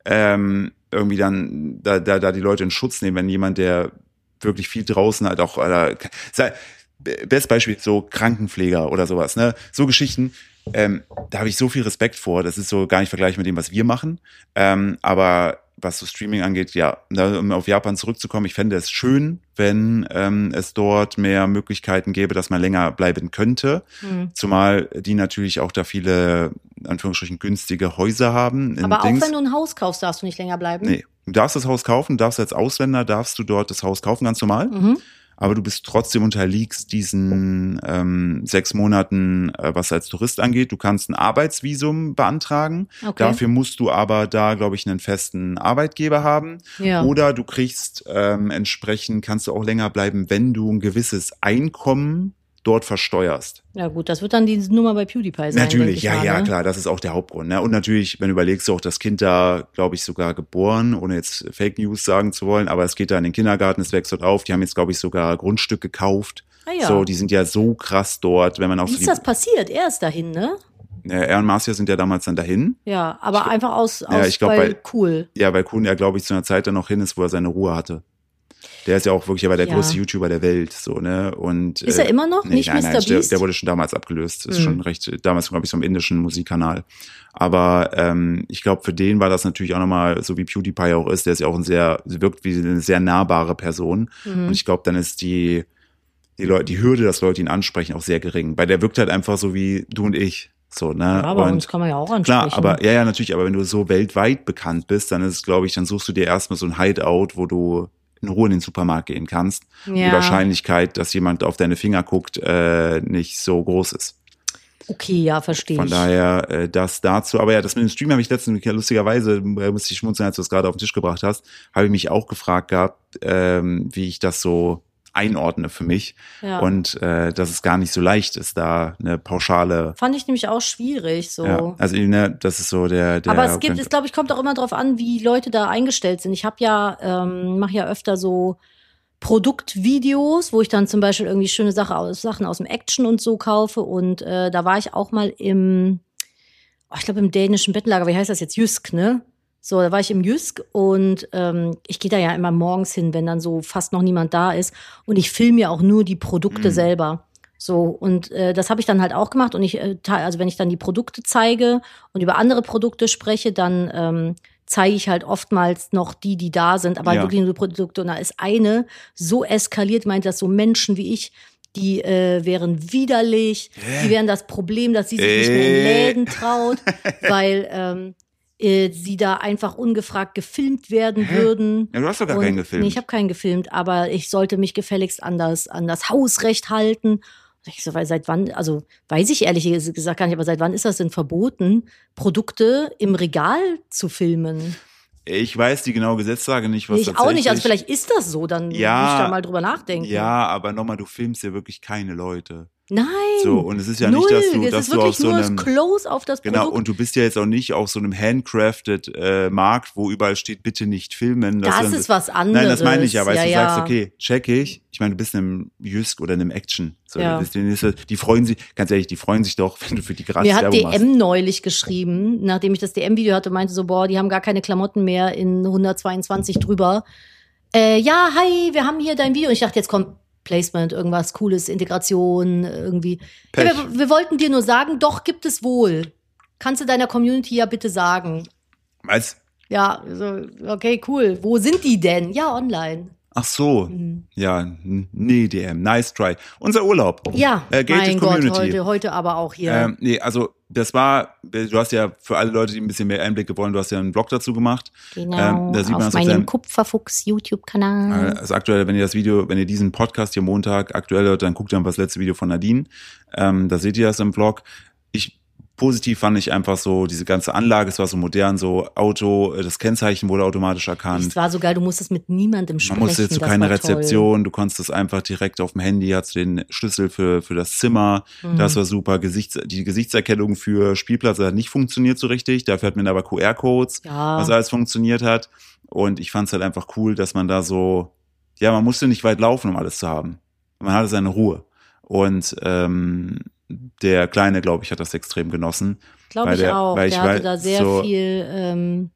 ähm, irgendwie dann da, da, da die Leute in Schutz nehmen, wenn jemand, der wirklich viel draußen halt auch, oder, sei, bestes Beispiel, so Krankenpfleger oder sowas, ne? So Geschichten, ähm, da habe ich so viel Respekt vor. Das ist so gar nicht vergleichbar mit dem, was wir machen. Ähm, aber was so Streaming angeht, ja, da, um auf Japan zurückzukommen, ich fände es schön, wenn ähm, es dort mehr Möglichkeiten gäbe, dass man länger bleiben könnte. Hm. Zumal die natürlich auch da viele, in Anführungsstrichen, günstige Häuser haben. in Aber auch Dings. wenn du ein Haus kaufst, darfst du nicht länger bleiben. Nee, du darfst das Haus kaufen, darfst als Ausländer, darfst du dort das Haus kaufen, ganz normal. Mhm. Aber du bist trotzdem unterliegst diesen ähm, sechs Monaten, äh, was als Tourist angeht. Du kannst ein Arbeitsvisum beantragen. Okay. Dafür musst du aber da, glaube ich, einen festen Arbeitgeber haben. Ja. Oder du kriegst ähm, entsprechend, kannst du auch länger bleiben, wenn du ein gewisses Einkommen dort versteuerst. Ja gut, das wird dann die Nummer bei PewDiePie sein. denke Natürlich, ich ja, mal, ja, ne? klar, das ist auch der Hauptgrund. Ne? Und natürlich, wenn du überlegst, auch das Kind da, glaube ich, sogar geboren, ohne jetzt Fake News sagen zu wollen, aber es geht da in den Kindergarten, es wächst dort auf. Die haben jetzt, glaube ich, sogar Grundstück gekauft. Ah, ja. So, die sind ja so krass dort, wenn man auch Wie so ist die, das passiert? Er ist dahin, ne? Ja, er und Marcia sind ja damals dann dahin. Ja, aber ich, einfach aus, aus ja, ich glaub, weil weil, cool. Ja, weil Kuhn ja, glaube ich, zu einer Zeit dann noch hin ist, wo er seine Ruhe hatte. Der ist ja auch wirklich, er war der ja. größte YouTuber der Welt, so, ne, und. Ist er immer noch? Nee, Nicht nein, Mister nein, der, Beast? der wurde schon damals abgelöst. Ist mhm. schon recht, damals, glaube ich, so im indischen Musikkanal. Aber, ähm, ich glaube, für den war das natürlich auch nochmal, so wie PewDiePie auch ist, der ist ja auch ein sehr, wirkt wie eine sehr nahbare Person. Mhm. Und ich glaube, dann ist die, die Leute, die Hürde, dass Leute ihn ansprechen, auch sehr gering. Weil der wirkt halt einfach so wie du und ich. So, ne? Ja, aber und uns kann man ja auch ansprechen. Klar, aber, ja, ja, natürlich, aber wenn du so weltweit bekannt bist, dann ist es, glaube ich, dann suchst du dir erstmal so ein Hideout, wo du in Ruhe in den Supermarkt gehen kannst. Ja. Die Wahrscheinlichkeit, dass jemand auf deine Finger guckt, äh, nicht so groß ist. Okay, ja, verstehe ich. Von daher, äh, das dazu. Aber ja, das mit dem Stream habe ich letztens, lustigerweise, äh, musste ich schmunzeln, als du es gerade auf den Tisch gebracht hast, habe ich mich auch gefragt gehabt, ähm, wie ich das so einordne für mich. Ja. Und äh, dass es gar nicht so leicht ist, da eine pauschale. Fand ich nämlich auch schwierig. So. Ja, also ne, das ist so der. der Aber es gibt, es glaube ich, kommt auch immer drauf an, wie Leute da eingestellt sind. Ich habe ja, ähm, mache ja öfter so Produktvideos, wo ich dann zum Beispiel irgendwie schöne Sache aus, Sachen aus dem Action und so kaufe. Und äh, da war ich auch mal im, oh, ich glaube im dänischen Bettlager, wie heißt das jetzt? Jysk, ne? So, da war ich im Jysk und ähm, ich gehe da ja immer morgens hin, wenn dann so fast noch niemand da ist. Und ich filme ja auch nur die Produkte mhm. selber. So, und äh, das habe ich dann halt auch gemacht. Und ich, äh, also wenn ich dann die Produkte zeige und über andere Produkte spreche, dann ähm, zeige ich halt oftmals noch die, die da sind, aber ja. halt wirklich nur Produkte. Und da ist eine so eskaliert, meint das so Menschen wie ich, die äh, wären widerlich, äh. die wären das Problem, dass sie sich äh. nicht mehr in Läden traut, weil ähm, äh, sie da einfach ungefragt gefilmt werden Hä? würden. Ja, du hast doch gar und, keinen gefilmt. Nee, ich habe keinen gefilmt, aber ich sollte mich gefälligst an das, an das Hausrecht halten. Ich so, weil seit wann, also weiß ich ehrlich gesagt gar nicht, aber seit wann ist das denn verboten, Produkte im Regal zu filmen? Ich weiß die genaue Gesetzlage nicht, was nee, ich tatsächlich. auch nicht, also vielleicht ist das so, dann ja, muss ich da mal drüber nachdenken. Ja, aber nochmal, du filmst ja wirklich keine Leute. Nein. So, und es ist ja null. nicht, dass du, es dass ist du wirklich auf so nur einem. Das Close auf das genau, Produkt. und du bist ja jetzt auch nicht auf so einem handcrafted äh, Markt, wo überall steht, bitte nicht filmen. Das dann, ist was anderes. Nein, das meine ich ja, weil ja, du ja. sagst, okay, check ich. Ich meine, du bist in einem Jysk oder in einem Action. So, ja. das, das, die freuen sich, ganz ehrlich, die freuen sich doch, wenn du für die gratis Mir hat Werbung D M machst. neulich geschrieben, nachdem ich das D M-Video hatte, meinte so, boah, die haben gar keine Klamotten mehr in hundertzweiundzwanzig drüber. Äh, ja, hi, wir haben hier dein Video. Und ich dachte, jetzt kommt Placement, irgendwas Cooles, Integration, irgendwie. Ja, wir, wir wollten dir nur sagen, doch, gibt es wohl. Kannst du deiner Community ja bitte sagen. Was? Ja, so, okay, cool. Wo sind die denn? Ja, online. Ach so, mhm. ja, nee, D M, nice try. Unser Urlaub. Ja, äh, mein Community. Gott, heute, heute aber auch hier. Ähm, nee, also das war, du hast ja für alle Leute, die ein bisschen mehr Einblicke wollen, du hast ja einen Blog dazu gemacht. Genau, ähm, da sieht man auf das meinem auf deinem, Kupferfuchs-YouTube-Kanal. Also aktuell, wenn ihr das Video, wenn ihr diesen Podcast hier Montag aktuell hört, dann guckt ihr einfach das letzte Video von Nadine. Ähm, da seht ihr das im Vlog. Ich Positiv fand ich einfach so diese ganze Anlage, es war so modern, so Auto, das Kennzeichen wurde automatisch erkannt. Es war so geil, du musstest mit niemandem sprechen. Man musste jetzt so das keine war Rezeption, toll. Du konntest es einfach direkt auf dem Handy, hast du den Schlüssel für für das Zimmer, mhm. das war super. Gesichts, die Gesichtserkennung für Spielplatz hat nicht funktioniert so richtig, dafür hat man aber Q R-Codes, ja. was alles funktioniert hat. Und ich fand es halt einfach cool, dass man da so, ja, man musste nicht weit laufen, um alles zu haben. Man hatte seine Ruhe. Und ähm, der Kleine, glaube ich, hat das extrem genossen. Glaube ich der, auch. Weil ich der hatte weil, da sehr so, viel, ähm,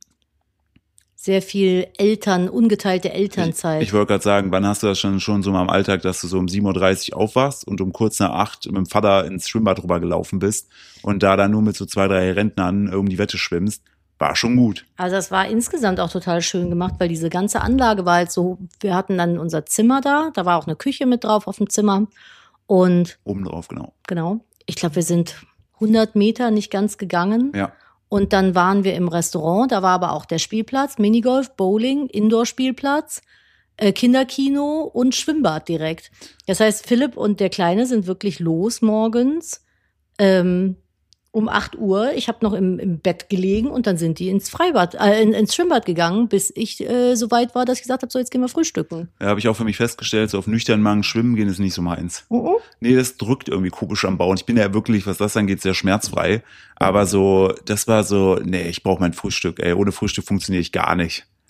sehr viel Eltern, ungeteilte Elternzeit. Ich, ich wollte gerade sagen, wann hast du das schon, schon so mal im Alltag, dass du so um sieben Uhr dreißig aufwachst und um kurz nach acht mit dem Vater ins Schwimmbad rübergelaufen bist und da dann nur mit so zwei, drei Rentnern um die Wette schwimmst? War schon gut. Also das war insgesamt auch total schön gemacht, weil diese ganze Anlage war halt so, wir hatten dann unser Zimmer da, da war auch eine Küche mit drauf auf dem Zimmer. Und oben drauf, genau. Genau. Ich glaube, wir sind hundert Meter nicht ganz gegangen. Ja. Und dann waren wir im Restaurant. Da war aber auch der Spielplatz, Minigolf, Bowling, Indoor-Spielplatz, äh, Kinderkino und Schwimmbad direkt. Das heißt, Philipp und der Kleine sind wirklich los morgens ähm, um acht Uhr. Ich habe noch im, im Bett gelegen und dann sind die ins Freibad, äh, in, ins Schwimmbad gegangen, bis ich äh, so weit war, dass ich gesagt habe, so jetzt gehen wir frühstücken. Ja, habe ich auch für mich festgestellt, so auf nüchternen Magen schwimmen gehen ist nicht so meins. Uh-uh. Nee, das drückt irgendwie komisch am Bauch. Ich bin ja wirklich, was das angeht, sehr schmerzfrei. Aber so, das war so, nee, ich brauche mein Frühstück, ey. Ohne Frühstück funktioniere ich gar nicht.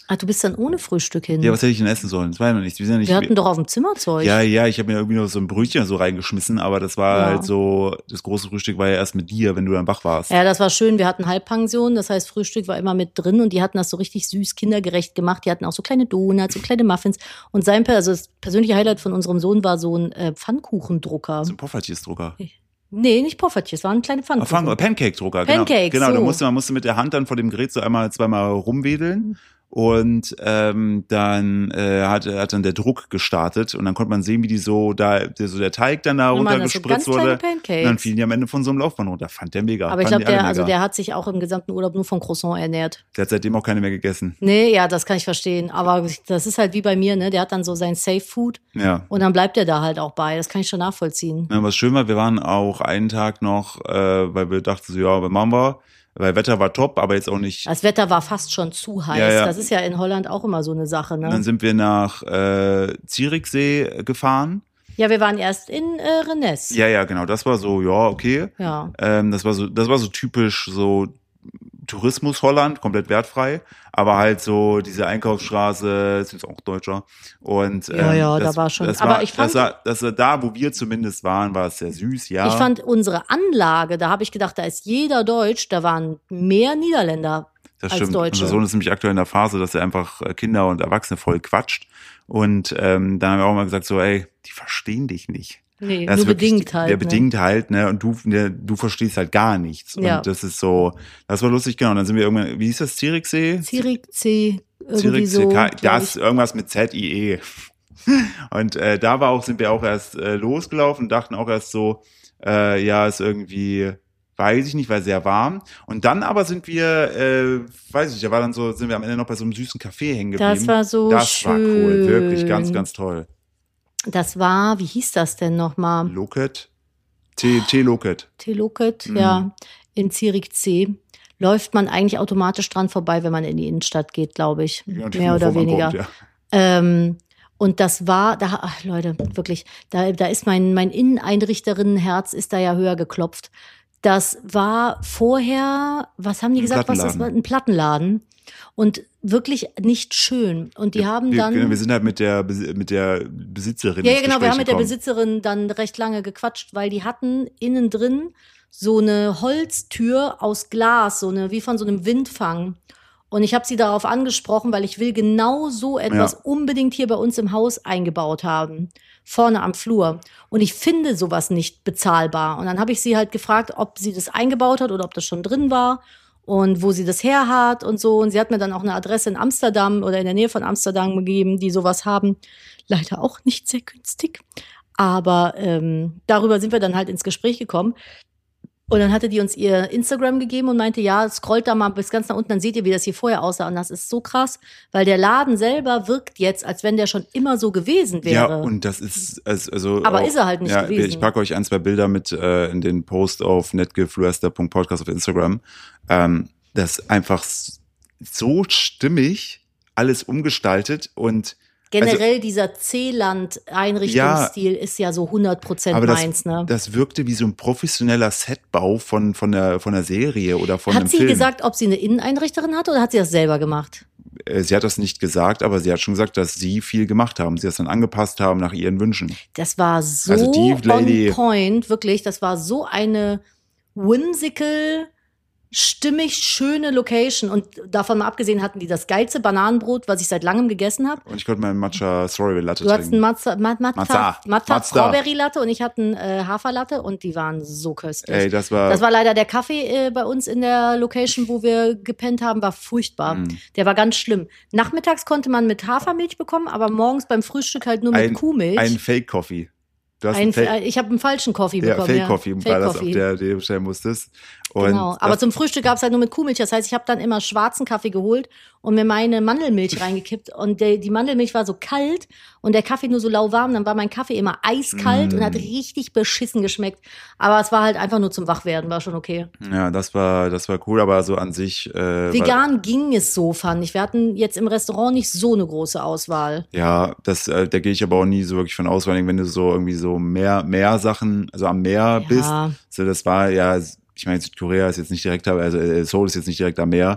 Ah, du bist dann ohne Frühstück hin. Ja, was hätte ich denn essen sollen? Das war ja noch nichts. Wir, sind ja nicht, wir hatten doch auf dem Zimmer Zeug. Ja, ja, ich habe mir irgendwie noch so ein Brötchen so reingeschmissen, aber das war Ja. halt so, das große Frühstück war ja erst mit dir, wenn du dann wach warst. Ja, das war schön. Wir hatten Halbpension, das heißt, Frühstück war immer mit drin und die hatten das so richtig süß, kindergerecht gemacht. Die hatten auch so kleine Donuts, so kleine Muffins. Und sein, also das persönliche Highlight von unserem Sohn war so ein äh, Pfannkuchendrucker. So ein Poffertjes-Drucker. Nee, nicht Poffertjes, waren kleine Pfannkuchen. Ah, Pancake-Drucker, genau. Pancakes, Genau, da so. musste, man musste mit der Hand dann vor dem Gerät so einmal, zweimal rumwedeln. Und ähm, dann äh, hat, hat dann der Druck gestartet und dann konnte man sehen, wie die so da, der, so der Teig dann da Und man hat so runtergespritzt ganz kleine wurde. Pancakes. Und dann fielen die am Ende von so einem Laufband runter. Fand der mega. Aber ich Fanden glaube, die alle der, also mega. der hat sich auch im gesamten Urlaub nur von Croissant ernährt. Der hat seitdem auch keine mehr gegessen. Nee, ja, das kann ich verstehen. Aber das ist halt wie bei mir, ne? Der hat dann so sein Safe Food Ja. und dann bleibt er da halt auch bei. Das kann ich schon nachvollziehen. Ja, was schön war, wir waren auch einen Tag noch, äh, weil wir dachten so, ja, was machen wir? Weil Wetter war top, aber jetzt auch nicht. Das Wetter war fast schon zu heiß. Ja, ja. Das ist ja in Holland auch immer so eine Sache, ne? Und dann sind wir nach äh, Zürichsee gefahren. Ja, wir waren erst in äh, Rennes. Ja, ja, genau. Das war so, ja, okay. Ja. Ähm, das war so, das war so typisch so Tourismus Holland, komplett wertfrei, aber halt so diese Einkaufsstraße, ist jetzt auch Deutscher. Und ähm, Ja, ja, das, da war schon- Das aber war, ich fand- das war, das war da, wo wir zumindest waren, war es sehr süß, ja. Ich fand unsere Anlage, da habe ich gedacht, da ist jeder Deutsch, da waren mehr Niederländer Das als stimmt. Deutsche. Unser Sohn ist nämlich aktuell in der Phase, dass er einfach Kinder und Erwachsene voll quatscht. Und ähm, dann haben wir auch mal gesagt, so, ey, die verstehen dich nicht. Nee, Das nur ist wirklich- bedingt halt. Ja, ne? bedingt halt, ne? Und du, ne, du verstehst halt gar nichts. Ja. Und das ist so, das war lustig, genau. Und dann sind wir irgendwann, wie hieß das, Zürichsee? Zürichsee, irgendwie Zürichsee, so. Ka- glaub das, ich. irgendwas mit Z I E. Und äh, da war auch, sind wir auch erst äh, losgelaufen und dachten auch erst so, äh, ja, ist irgendwie, weiß ich nicht, war sehr warm. Und dann aber sind wir, äh, weiß ich, da war dann so, sind wir am Ende noch bei so einem süßen Café hängen geblieben. Das war so Das schön. war cool, wirklich ganz, ganz toll. Das war, wie hieß das denn nochmal? Loket? T, T Loket. Teloket, Mhm. ja, in Zürichsee. Läuft man eigentlich automatisch dran vorbei, wenn man in die Innenstadt geht, glaube ich. Ja, Mehr oder bevor man weniger. kommt, ja. Ähm, und das war, da, ach Leute, wirklich, da, da ist mein, mein Inneneinrichterinnenherz ist da ja höher geklopft. Das war vorher, was haben die Ein gesagt, was das war? Plattenladen. Ein Plattenladen. Und wirklich nicht schön. Und die haben wir, dann. genau, wir sind halt mit der, Besi- mit der Besitzerin Ja, ja, ins genau. Wir Gespräch haben mit der gekommen. Besitzerin dann recht lange gequatscht, weil die hatten innen drin so eine Holztür aus Glas, so eine, wie von so einem Windfang. Und ich habe sie darauf angesprochen, weil ich will genau so etwas Ja. unbedingt hier bei uns im Haus eingebaut haben. Vorne am Flur. Und ich finde sowas nicht bezahlbar. Und dann habe ich sie halt gefragt, ob sie das eingebaut hat oder ob das schon drin war. Und wo sie das her hat und so. Und sie hat mir dann auch eine Adresse in Amsterdam oder in der Nähe von Amsterdam gegeben, die sowas haben. Leider auch nicht sehr günstig. Aber ähm, darüber sind wir dann halt ins Gespräch gekommen. Und dann hatte die uns ihr Instagram gegeben und meinte, ja, scrollt da mal bis ganz nach unten, dann seht ihr, wie das hier vorher aussah. Und das ist so krass, weil der Laden selber wirkt jetzt, als wenn der schon immer so gewesen wäre. Ja, und das ist, also, also Aber auch, ist er halt nicht ja, gewesen. Ich packe euch ein, zwei Bilder mit äh, in den Post auf netgefluester punkt podcast auf Instagram. Ähm, das ist einfach s- so stimmig, alles umgestaltet und Generell dieser Ceeland-Einrichtungsstil ist ja so hundert Prozent aber das, meins, ne? das wirkte wie so ein professioneller Setbau von, von, der, von der Serie oder von einem Hat sie Film. gesagt, ob sie eine Inneneinrichterin hatte oder hat sie das selber gemacht? Äh, Sie hat das nicht gesagt, aber sie hat schon gesagt, dass sie viel gemacht haben. Sie das dann angepasst haben nach ihren Wünschen. Das war so Also die Lady- on point, wirklich. Das war so eine whimsical, stimmig schöne Location. Und davon mal abgesehen hatten die das geilste Bananenbrot, was ich seit langem gegessen habe. Und ich konnte meinen Matcha Strawberry Latte Du hattest einen trinken. Matza, Mat, Matza, Matza. Matza Matza. Strawberry Latte und ich hatte einen äh, Haferlatte und die waren so köstlich. Ey, das war, Das war leider der Kaffee äh, bei uns in der Location, wo wir gepennt haben, war furchtbar. Mm. Der war ganz schlimm. Nachmittags konnte man mit Hafermilch bekommen, aber morgens beim Frühstück halt nur mit ein, Kuhmilch. ein Fake Coffee. Du hast Ein, einen Fake, äh, ich habe einen falschen Coffee ja, bekommen. Fake Coffee, Fake war das, auf Coffee. der du bestellen musstest. Und Genau. Aber das, zum Frühstück gab es halt nur mit Kuhmilch. Das heißt, ich habe dann immer schwarzen Kaffee geholt und mir meine Mandelmilch reingekippt. Und der, die Mandelmilch war so kalt und der Kaffee nur so lauwarm. Dann war mein Kaffee immer eiskalt Mm. und hat richtig beschissen geschmeckt. Aber es war halt einfach nur zum Wachwerden, war schon okay. ja, das war, das war cool, aber so an sich. Äh, war, Vegan ging es so, fand ich. Wir hatten jetzt im Restaurant nicht so eine große Auswahl. ja, das, äh, da gehe ich aber auch nie so wirklich von aus, weil wenn du so irgendwie so mehr, mehr Sachen, also am Meer bist, Ja. so das war ja, ich meine, Südkorea ist jetzt nicht direkt, also äh, Seoul ist jetzt nicht direkt am Meer,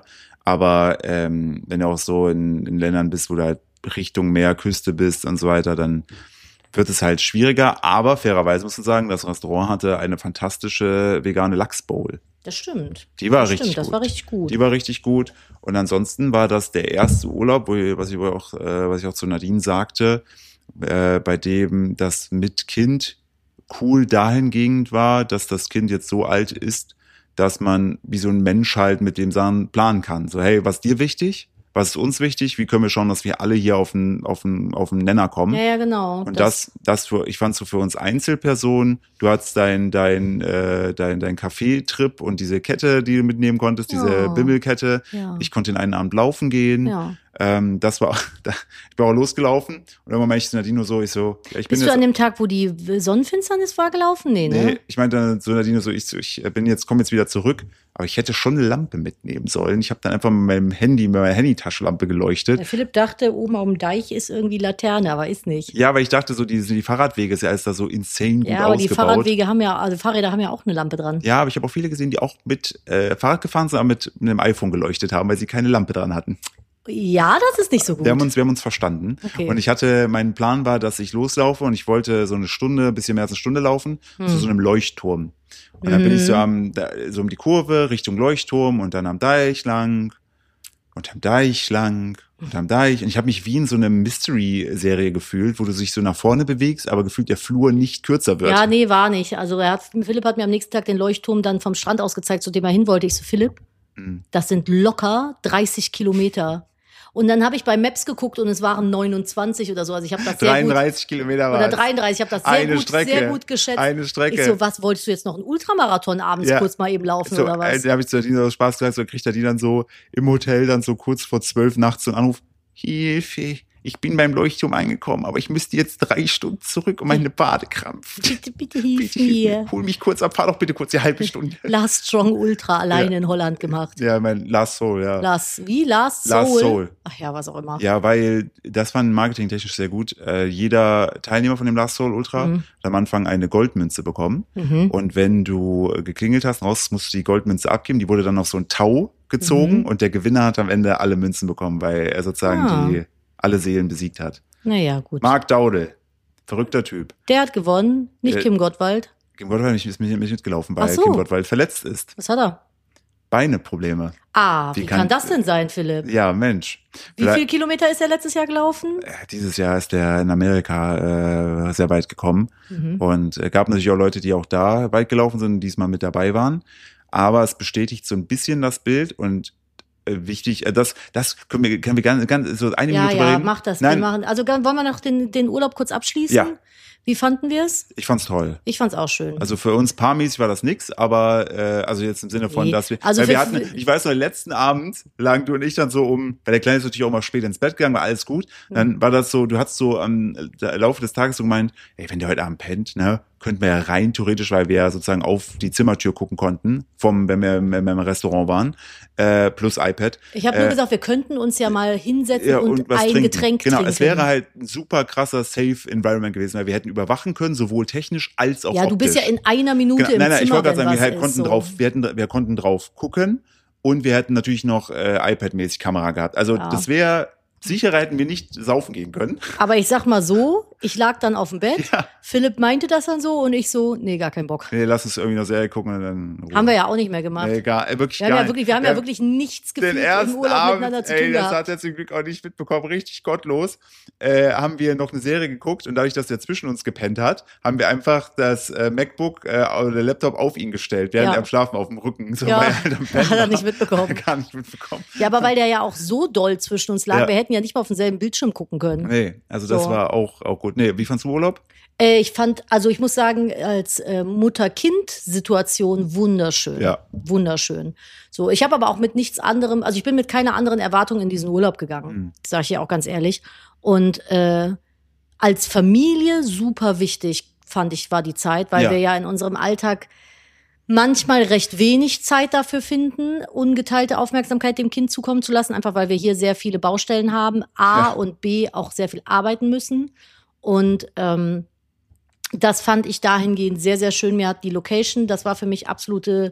Aber ähm, wenn du auch so in, in Ländern bist, wo du halt Richtung Meer, Küste bist und so weiter, dann wird es halt schwieriger. Aber fairerweise muss man sagen, das Restaurant hatte eine fantastische vegane Lachsbowl. Das stimmt. Die war das richtig stimmt, gut. Das war richtig gut. Die war richtig gut. Und ansonsten war das der erste Urlaub, wo ich, was ich auch, äh, was ich auch zu Nadine sagte, äh, bei dem das mit Kind cool dahingehend war, dass das Kind jetzt so alt ist, dass man wie so ein Mensch halt mit dem Sachen planen kann. So, hey, was ist dir wichtig? Was ist uns wichtig? Wie können wir schauen, dass wir alle hier auf den, auf den, auf den Nenner kommen? Ja, ja, genau. Und das, das, für, ich fand so für uns Einzelpersonen, du hattest dein, dein, äh, dein, dein Kaffeetrip und diese Kette, die du mitnehmen konntest, diese Ja. Bimmelkette. Ja. Ich konnte in einen Abend laufen gehen. Ja. Ähm, das war, ich bin auch losgelaufen. Und irgendwann meinte ich zu Nadine so, ich so, ja, ich bin Bist jetzt, du an dem Tag, wo die Sonnenfinsternis war, gelaufen? Nee, ne? nee, ich meinte dann so Nadine so, ich, so, ich bin jetzt, komme jetzt wieder zurück. Aber ich hätte schon eine Lampe mitnehmen sollen. Ich habe dann einfach mit meinem Handy, mit meiner Handytaschenlampe geleuchtet. Der Philipp dachte, oben auf dem Deich ist irgendwie Laterne, aber ist nicht. Ja, weil ich dachte, so die, die Fahrradwege ist ja alles da so insane gut Ja, aber die ausgebaut. Fahrradwege haben ja, also Fahrräder haben ja auch eine Lampe dran. Ja, aber ich habe auch viele gesehen, die auch mit äh, Fahrrad gefahren sind, aber mit einem iPhone geleuchtet haben, weil sie keine Lampe dran hatten. Ja, das ist nicht so gut. Wir haben uns, wir haben uns verstanden. Okay. Und ich hatte, mein Plan war, dass ich loslaufe und ich wollte so eine Stunde, bisschen mehr als eine Stunde laufen, Hm. zu so einem Leuchtturm. Und dann bin ich so am, da- so um die Kurve Richtung Leuchtturm und dann am Deich lang und am Deich lang und am Deich. Und ich habe mich wie in so einer Mystery-Serie gefühlt, wo du dich so nach vorne bewegst, aber gefühlt der Flur nicht kürzer wird. Ja, nee, war nicht. Also er hat, Philipp hat mir am nächsten Tag den Leuchtturm dann vom Strand aus gezeigt, zu dem er hin wollte. Ich so, Philipp, Mhm. das sind locker dreißig Kilometer. Und dann habe ich bei Maps geguckt und es waren neunundzwanzig oder so. Also ich habe das sehr dreiunddreißig Kilometer gut, war oder es. dreiunddreißig, ich habe das sehr Eine gut, Strecke. sehr gut geschätzt. Eine Strecke. Ich so, was, wolltest du jetzt noch einen Ultramarathon abends Ja. kurz mal eben laufen So, oder was? äh, da habe ich zu Nadine so Spaß gesagt, so kriegt er die dann so im Hotel dann so kurz vor zwölf nachts so einen Anruf. Hilfe, ich bin beim Leuchtturm angekommen, aber ich müsste jetzt drei Stunden zurück und meine Badekrampf. Bitte, bitte hilf Bitte, hilf mir. mir. Hol mich kurz ab, fahr doch bitte kurz die halbe Stunde. Last Strong Ultra alleine Ja. in Holland gemacht. Ja, mein Last Soul, ja. Last, wie? Last Soul? Last Soul. Ach ja, was auch immer. Ja, weil das fand marketingtechnisch sehr gut. Äh, jeder Teilnehmer von dem Last Soul Ultra Mhm. hat am Anfang eine Goldmünze bekommen. Mhm. Und wenn du äh, geklingelt hast, raus musst du die Goldmünze abgeben. Die wurde dann auf so ein Tau gezogen Mhm. und der Gewinner hat am Ende alle Münzen bekommen, weil er sozusagen Ah. die alle Seelen besiegt hat. Naja, gut. Marc Daudel, verrückter Typ. Der hat gewonnen, nicht Äh, Kim Gottwald. Kim Gottwald ist mit, mit mitgelaufen, weil Ach so. Kim Gottwald verletzt ist. Was hat er? Beineprobleme. Ah, Die wie kann- kann, das denn sein, Philipp? Ja, Mensch. Wie Vielleicht- viele Kilometer ist er letztes Jahr gelaufen? äh, Dieses Jahr ist er in Amerika äh, sehr weit gekommen. Mhm. Und es gab natürlich auch Leute, die auch da weit gelaufen sind und diesmal mit dabei waren. Aber es bestätigt so ein bisschen das Bild und äh, wichtig, äh, das, das können wir, können wir ganz, ganz so eine Ja, Minute ja, reden. mach das. Nein, Wir machen, also wollen wir noch den, den Urlaub kurz abschließen? Ja. Wie fanden wir es? ich fand's toll. Ich fand's auch schön. Also für uns paarmäßig war das nix, aber äh, also jetzt im Sinne von, Nee. dass wir, Also weil wir für- hatten, ich weiß noch, letzten Abend lagen du und ich dann so um, weil der Kleine ist natürlich auch mal spät ins Bett gegangen, war alles gut. Dann war das so, du hast so am Laufe des Tages so gemeint, ey, wenn der heute Abend pennt, ne, könnten wir ja rein theoretisch, weil wir ja sozusagen auf die Zimmertür gucken konnten, vom, wenn wir im, im Restaurant waren, äh, plus iPad. Ich habe nur äh, gesagt, wir könnten uns ja mal hinsetzen Ja, und, und was ein trinken. Getränk Genau, trinken. es wäre halt ein super krasser Safe Environment gewesen, weil wir hätten überwachen können, sowohl technisch als auch ja, du bist ja optisch. in einer Minute Genau, im nein, nein, ich Zimmer, wollte gerade wenn sagen, wir was halt ist, konnten so. drauf, wir hätten, wir konnten drauf gucken und wir hätten natürlich noch äh, iPad-mäßig Kamera gehabt. Also Ja. das wäre, sicherer hätten wir nicht saufen gehen können. Aber ich sag mal so, ich lag dann auf dem Bett, Ja. Philipp meinte das dann so und ich so, nee, gar keinen Bock. Nee, lass uns irgendwie noch Serie gucken und dann Ruhe. Haben wir ja auch nicht mehr gemacht. Nee, gar, äh, wirklich wir haben gar ja nicht. wirklich, wir haben ja, wirklich nichts den gefühlt im ersten Urlaub miteinander Abend, zu ey, tun das gehabt. hat er zum Glück auch nicht mitbekommen, richtig gottlos, äh, haben wir noch eine Serie geguckt und dadurch, dass der zwischen uns gepennt hat, haben wir einfach das äh, MacBook äh, oder der Laptop auf ihn gestellt, während Ja. er am Schlafen auf dem Rücken. So, Ja, weil er halt am Pennen hat er war. nicht mitbekommen. Gar nicht mitbekommen. Ja, aber weil der ja auch so doll zwischen uns lag, Ja. wir hätten ja nicht mal auf denselben Bildschirm gucken können. Nee, also das So. war auch, auch gut. Nee, wie fandst du Urlaub? Äh, ich fand, also ich muss sagen, als äh, Mutter-Kind-Situation wunderschön. Ja. Wunderschön. So, ich habe aber auch mit nichts anderem, also ich bin mit keiner anderen Erwartung in diesen Urlaub gegangen, Mhm. sage ich ja auch ganz ehrlich. Und äh, als Familie super wichtig, fand ich, war die Zeit, weil Ja. wir ja in unserem Alltag manchmal recht wenig Zeit dafür finden, ungeteilte Aufmerksamkeit dem Kind zukommen zu lassen, einfach weil wir hier sehr viele Baustellen haben, A Ja. und B auch sehr viel arbeiten müssen. Und ähm, das fand ich dahingehend sehr, sehr schön. Mir hat die Location, das war für mich absolute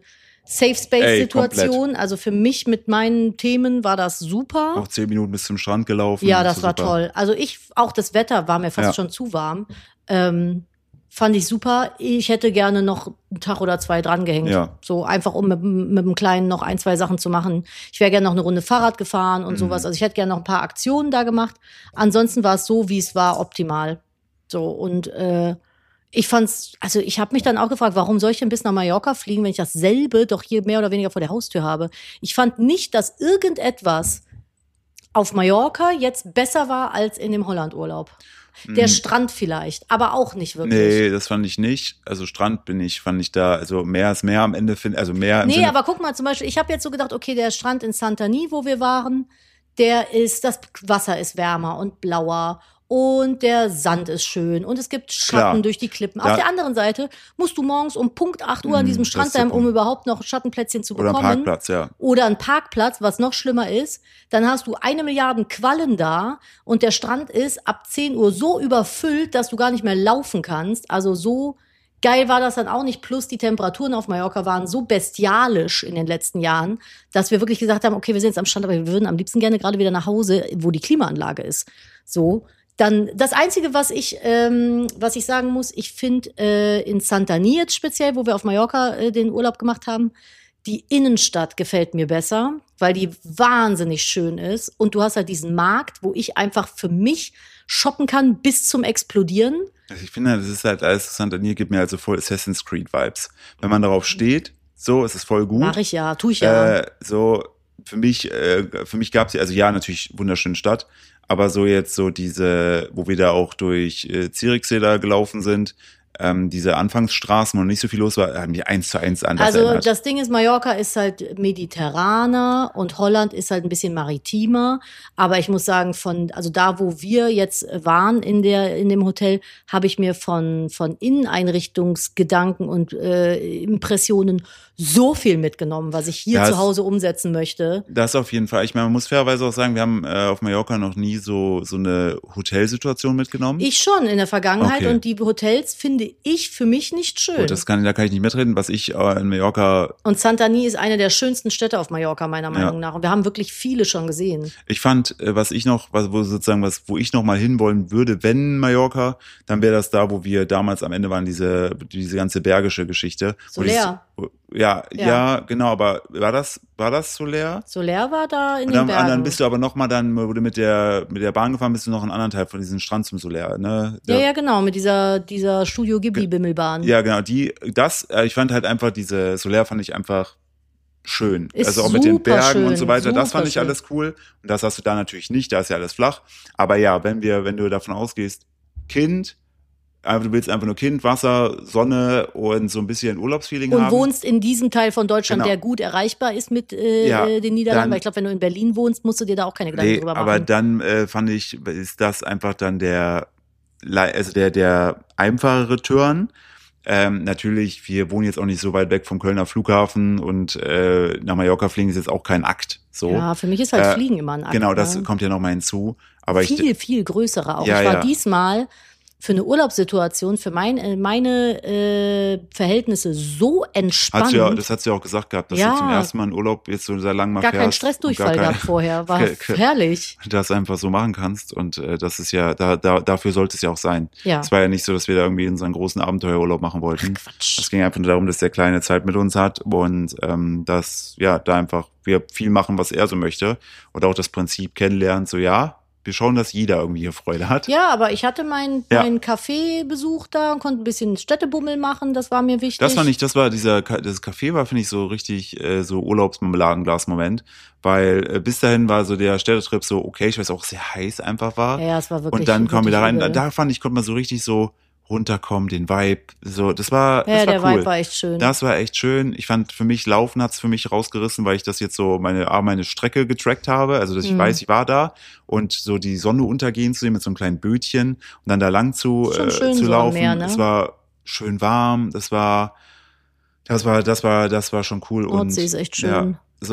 Safe Space-Situation. Also für mich mit meinen Themen war das super. Auch zehn Minuten bis zum Strand gelaufen. Ja, das so war super. toll. Also ich, auch das Wetter war mir fast Ja. schon zu warm. Ähm, fand ich super. Ich hätte gerne noch einen Tag oder zwei dran gehängt. Ja. So einfach, um mit, mit dem Kleinen noch ein, zwei Sachen zu machen. Ich wäre gerne noch eine Runde Fahrrad gefahren und Mhm. sowas. Also ich hätte gerne noch ein paar Aktionen da gemacht. Ansonsten war es so, wie es war, optimal. So, und äh, ich fand's, also ich habe mich dann auch gefragt, warum soll ich denn bis nach Mallorca fliegen, wenn ich dasselbe doch hier mehr oder weniger vor der Haustür habe? Ich fand nicht, dass irgendetwas auf Mallorca jetzt besser war als in dem Hollandurlaub. Der Mhm. Strand vielleicht, aber auch nicht wirklich. Nee, das fand ich nicht. Also Strand bin ich, fand ich da, also mehr ist mehr am Ende, find, also mehr im Nee, Sinne, aber guck mal, zum Beispiel, ich habe jetzt so gedacht, okay, der Strand in Santani, wo wir waren, der ist, das Wasser ist wärmer und blauer und der Sand ist schön und es gibt Schatten Klar. durch die Klippen. Da- Auf der anderen Seite musst du morgens um Punkt acht Uhr an Mm, diesem das Strand ist der sein, um Punkt. überhaupt noch Schattenplätzchen zu oder ein bekommen. Parkplatz, ja. Oder ein Parkplatz, was noch schlimmer ist, dann hast du eine Milliarde Quallen da und der Strand ist ab zehn Uhr so überfüllt, dass du gar nicht mehr laufen kannst. Also so geil war das dann auch nicht. Plus die Temperaturen auf Mallorca waren so bestialisch in den letzten Jahren, dass wir wirklich gesagt haben, okay, wir sind jetzt am Strand, aber wir würden am liebsten gerne gerade wieder nach Hause, wo die Klimaanlage ist. So. Dann das Einzige, was ich, ähm, was ich sagen muss, ich finde äh, in Santani jetzt speziell, wo wir auf Mallorca äh, den Urlaub gemacht haben, die Innenstadt gefällt mir besser, weil die wahnsinnig schön ist. Und du hast halt diesen Markt, wo ich einfach für mich shoppen kann bis zum Explodieren. Also ich finde, das ist halt alles interessant. An hier gibt mir also voll Assassin's Creed Vibes. Wenn man darauf steht, so ist es voll gut. Mach ich ja, tu ich ja. Äh, so für mich, äh, für mich gab es also ja natürlich wunderschöne Stadt, aber so jetzt so diese, wo wir da auch durch äh, Zürichsee da gelaufen sind, ähm, diese Anfangsstraßen, wo noch nicht so viel los war, haben mich eins zu eins an das Also erinnert. das Ding ist, Mallorca ist halt mediterraner und Holland ist halt ein bisschen maritimer. Aber ich muss sagen, von also da, wo wir jetzt waren in der in dem Hotel, habe ich mir von von Inneneinrichtungsgedanken und äh, Impressionen so viel mitgenommen, was ich hier Ja, zu es- Hause umsetzen möchte. Das auf jeden Fall. Ich meine, man muss fairerweise auch sagen, wir haben äh, auf Mallorca noch nie so so eine Hotelsituation mitgenommen. Ich schon in der Vergangenheit Okay. und die Hotels finde ich für mich nicht schön. Gut, das kann, da kann ich nicht mitreden. Was ich äh, in Mallorca, Und Santani ist eine der schönsten Städte auf Mallorca, meiner Ja. Meinung nach. Und wir haben wirklich viele schon gesehen. ich fand, äh, was ich noch, was, wo sozusagen, was, wo ich noch mal hinwollen würde, wenn Mallorca, dann wäre das da, wo wir damals am Ende waren, diese, diese ganze bergische Geschichte. Wo Soler. dieses- Ja, Ja. ja, genau, aber war das, war das Soler? Soler war da in Und den dann, Bergen. dann bist du aber noch mal dann, wo du mit der, mit der Bahn gefahren bist, du noch einen anderen Teil von diesem Strand zum Soler, ne? ja, ja, genau, mit dieser, dieser Studio Ghibli-Bimmelbahn. Ja, genau, die, das, äh, ich fand halt einfach diese Soler fand ich einfach schön. Ist also auch mit den super Bergen und schön, so weiter, das super fand ich schön. alles cool. Und das hast du da natürlich nicht, da ist ja alles flach. Aber ja, wenn wir, wenn du davon ausgehst, Kind, einfach, du willst einfach nur Kind, Wasser, Sonne und so ein bisschen Urlaubsfeeling Und haben. wohnst in diesem Teil von Deutschland, Genau. der gut erreichbar ist mit äh, Ja, äh, den Niederlanden. dann- Weil ich glaube, wenn du in Berlin wohnst, musst du dir da auch keine Gedanken Nee, drüber aber machen. dann äh, fand ich, ist das einfach dann der, le- also der, der einfachere Turn. Ähm, natürlich, wir wohnen jetzt auch nicht so weit weg vom Kölner Flughafen und äh, nach Mallorca fliegen ist jetzt auch kein Akt. So. Ja, für mich ist halt Äh, Fliegen immer ein Akt. Genau, das ne? kommt ja noch mal hinzu. Aber ich, viel, viel größere auch. Ja, ich war ja. diesmal für eine Urlaubssituation, für mein, äh, meine äh, Verhältnisse so entspannt. hast du ja, das hast du ja auch gesagt gehabt, dass Ja. du zum ersten Mal in Urlaub jetzt so sehr lang mal gar fährst. keinen und Stressdurchfall gar kein- gehabt vorher. War Ke- ke- herrlich. das einfach so machen kannst. Und äh, das ist ja, da, da, dafür sollte es ja auch sein. Ja. Es war ja nicht so, dass wir da irgendwie unseren großen Abenteuerurlaub machen wollten. Quatsch. Es ging einfach nur darum, dass der Kleine Zeit mit uns hat und ähm, dass ja da einfach wir viel machen, was er so möchte und auch das Prinzip kennenlernen. So ja, wir schauen, dass jeder irgendwie hier Freude hat. Ja, aber ich hatte meinen Ja. meinen Kaffeebesuch da und konnte ein bisschen Städtebummel machen. Das war mir wichtig. Das war nicht, das war dieser, Ka- das Café war, finde ich, so richtig äh, so Urlaubsmarmeladenglas-Moment, weil äh, bis dahin war so der Städtetrip so okay, ich weiß auch sehr heiß einfach war. Ja, es war wirklich. Und dann kommen wir da rein. wirklich übel. Da fand ich, konnte man so richtig so runterkommen, den Vibe. So, das war, Ja, das war der cool. Vibe war echt schön. Das war echt schön. Ich fand, für mich Laufen hat's für mich rausgerissen, weil ich das jetzt so meine, A, meine Strecke getrackt habe, also dass ich Mhm. weiß, ich war da und so die Sonne untergehen zu sehen mit so einem kleinen Bötchen und dann da lang zu, Ist schon äh, schön zu so am laufen. Meer, ne? Es war schön warm, das war, das war, das war, das war schon cool. Nordsee und ist echt schön. Ja, so,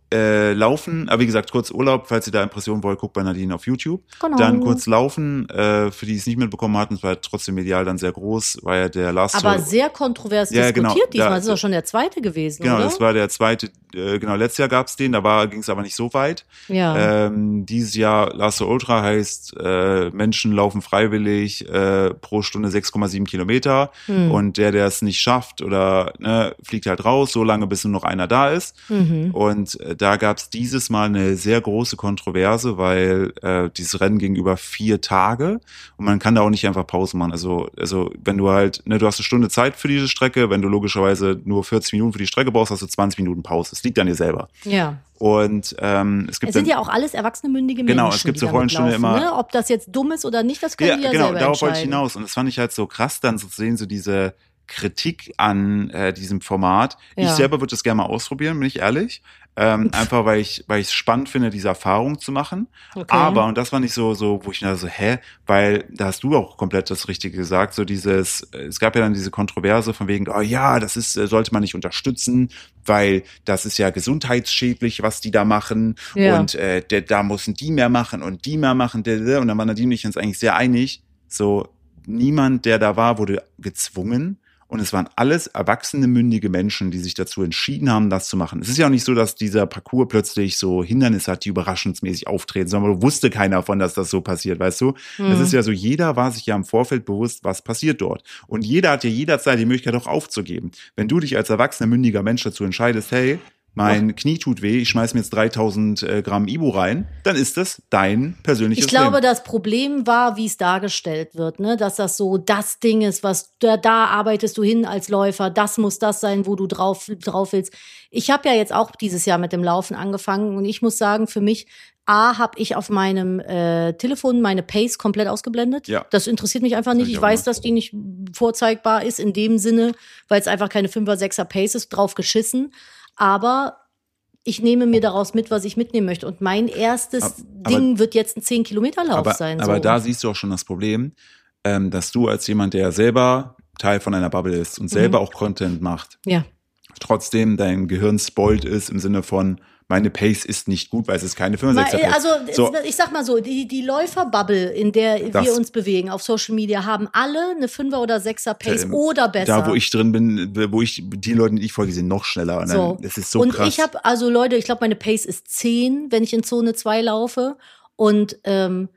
Äh, laufen, aber wie gesagt, kurz Urlaub, falls ihr da Impressionen wollt, guckt bei Nadine auf YouTube. Genau. Dann kurz laufen, äh, für die es nicht mitbekommen hatten, es war trotzdem medial dann sehr groß, war ja der Last Aber Tour. sehr kontrovers Ja, diskutiert genau, diesmal. da- Das ist doch schon der zweite gewesen, Genau, oder? das war der zweite, äh, genau, letztes Jahr gab's den, da ging es aber nicht so weit. Ja. Ähm, dieses Jahr Last Tour Ultra heißt, äh, Menschen laufen freiwillig äh, pro Stunde sechs Komma sieben Kilometer Hm. und der, der es nicht schafft oder ne, fliegt halt raus, so lange, bis nur noch einer da ist. Mhm. Und äh, da gab's dieses Mal eine sehr große Kontroverse, weil äh, dieses Rennen ging über vier Tage und man kann da auch nicht einfach Pause machen. Also, also wenn du halt, ne, du hast eine Stunde Zeit für diese Strecke, wenn du logischerweise nur vierzig Minuten für die Strecke brauchst, hast du zwanzig Minuten Pause. Das liegt an dir selber. Ja. Und ähm, es gibt Es sind dann, ja auch alles erwachsene, mündige Menschen. Genau, es gibt die zur damit Vollenstunde laufen, immer- Ne? Ob das jetzt dumm ist oder nicht, das können ja, die ja genau, selber darauf wollte ich entscheiden. hinaus. Und das fand ich halt so krass, dann zu sehen, so diese Kritik an äh, diesem Format. Ich Ja. selber würde das gerne mal ausprobieren, bin ich ehrlich. Ähm, einfach weil ich weil ich es spannend finde, diese Erfahrung zu machen. Okay. Aber, und das war nicht so, so, wo ich da so, hä? Weil da hast du auch komplett das Richtige gesagt, so dieses, es gab ja dann diese Kontroverse von wegen, oh ja, das ist, äh, sollte man nicht unterstützen, weil das ist ja gesundheitsschädlich, was die da machen. Ja. Und äh, der, da müssen die mehr machen und die mehr machen. Und dann waren Nadine und ich uns eigentlich sehr einig, so, niemand, der da war, wurde gezwungen. Und es waren alles erwachsene, mündige Menschen, die sich dazu entschieden haben, das zu machen. Es ist ja auch nicht so, dass dieser Parcours plötzlich so Hindernisse hat, die überraschungsmäßig auftreten, sondern wusste keiner von, dass das so passiert, weißt du? Mhm. Das ist ja so, jeder war sich ja im Vorfeld bewusst, was passiert dort. Und jeder hat ja jederzeit die Möglichkeit auch aufzugeben. Wenn du dich als erwachsener, mündiger Mensch dazu entscheidest, hey, mein Knie tut weh, ich schmeiß mir jetzt dreitausend äh, Gramm Ibu rein, dann ist das dein persönliches Ich glaube, Leben. das Problem war, wie es dargestellt wird, ne? Dass das so das Ding ist, was da, da arbeitest du hin als Läufer, das muss das sein, wo du drauf, drauf willst. Ich habe ja jetzt auch dieses Jahr mit dem Laufen angefangen und ich muss sagen, für mich, A, habe ich auf meinem äh, Telefon meine Pace komplett ausgeblendet. Ja. Das interessiert mich einfach nicht. hab ich Ich auch weiß, gemacht. dass die nicht vorzeigbar ist in dem Sinne, weil es einfach keine fünfer, sechser Pace ist, drauf geschissen. Aber ich nehme mir daraus mit, was ich mitnehmen möchte. Und mein erstes Aber- Ding wird jetzt ein zehn Kilometer Lauf aber, sein. aber so. da siehst du auch schon das Problem, ähm, dass du als jemand, der selber Teil von einer Bubble ist und selber auch Content macht, Ja. trotzdem dein Gehirn spoilt ist im Sinne von, meine Pace ist nicht gut, weil es ist keine Mal, fünfundsechziger Pace. also So. ich sag mal so, die, die Läuferbubble, in der Das- wir uns bewegen auf Social Media, haben alle eine Fünfer oder Sechser Pace Ähm, oder besser. Da, wo ich drin bin, wo ich, die Leute, die ich folge, sind noch schneller. Und so. dann, das ist so und krass. ich habe, also Leute, ich glaube, meine Pace ist zehn, wenn ich in Zone zwei laufe. Und ähm,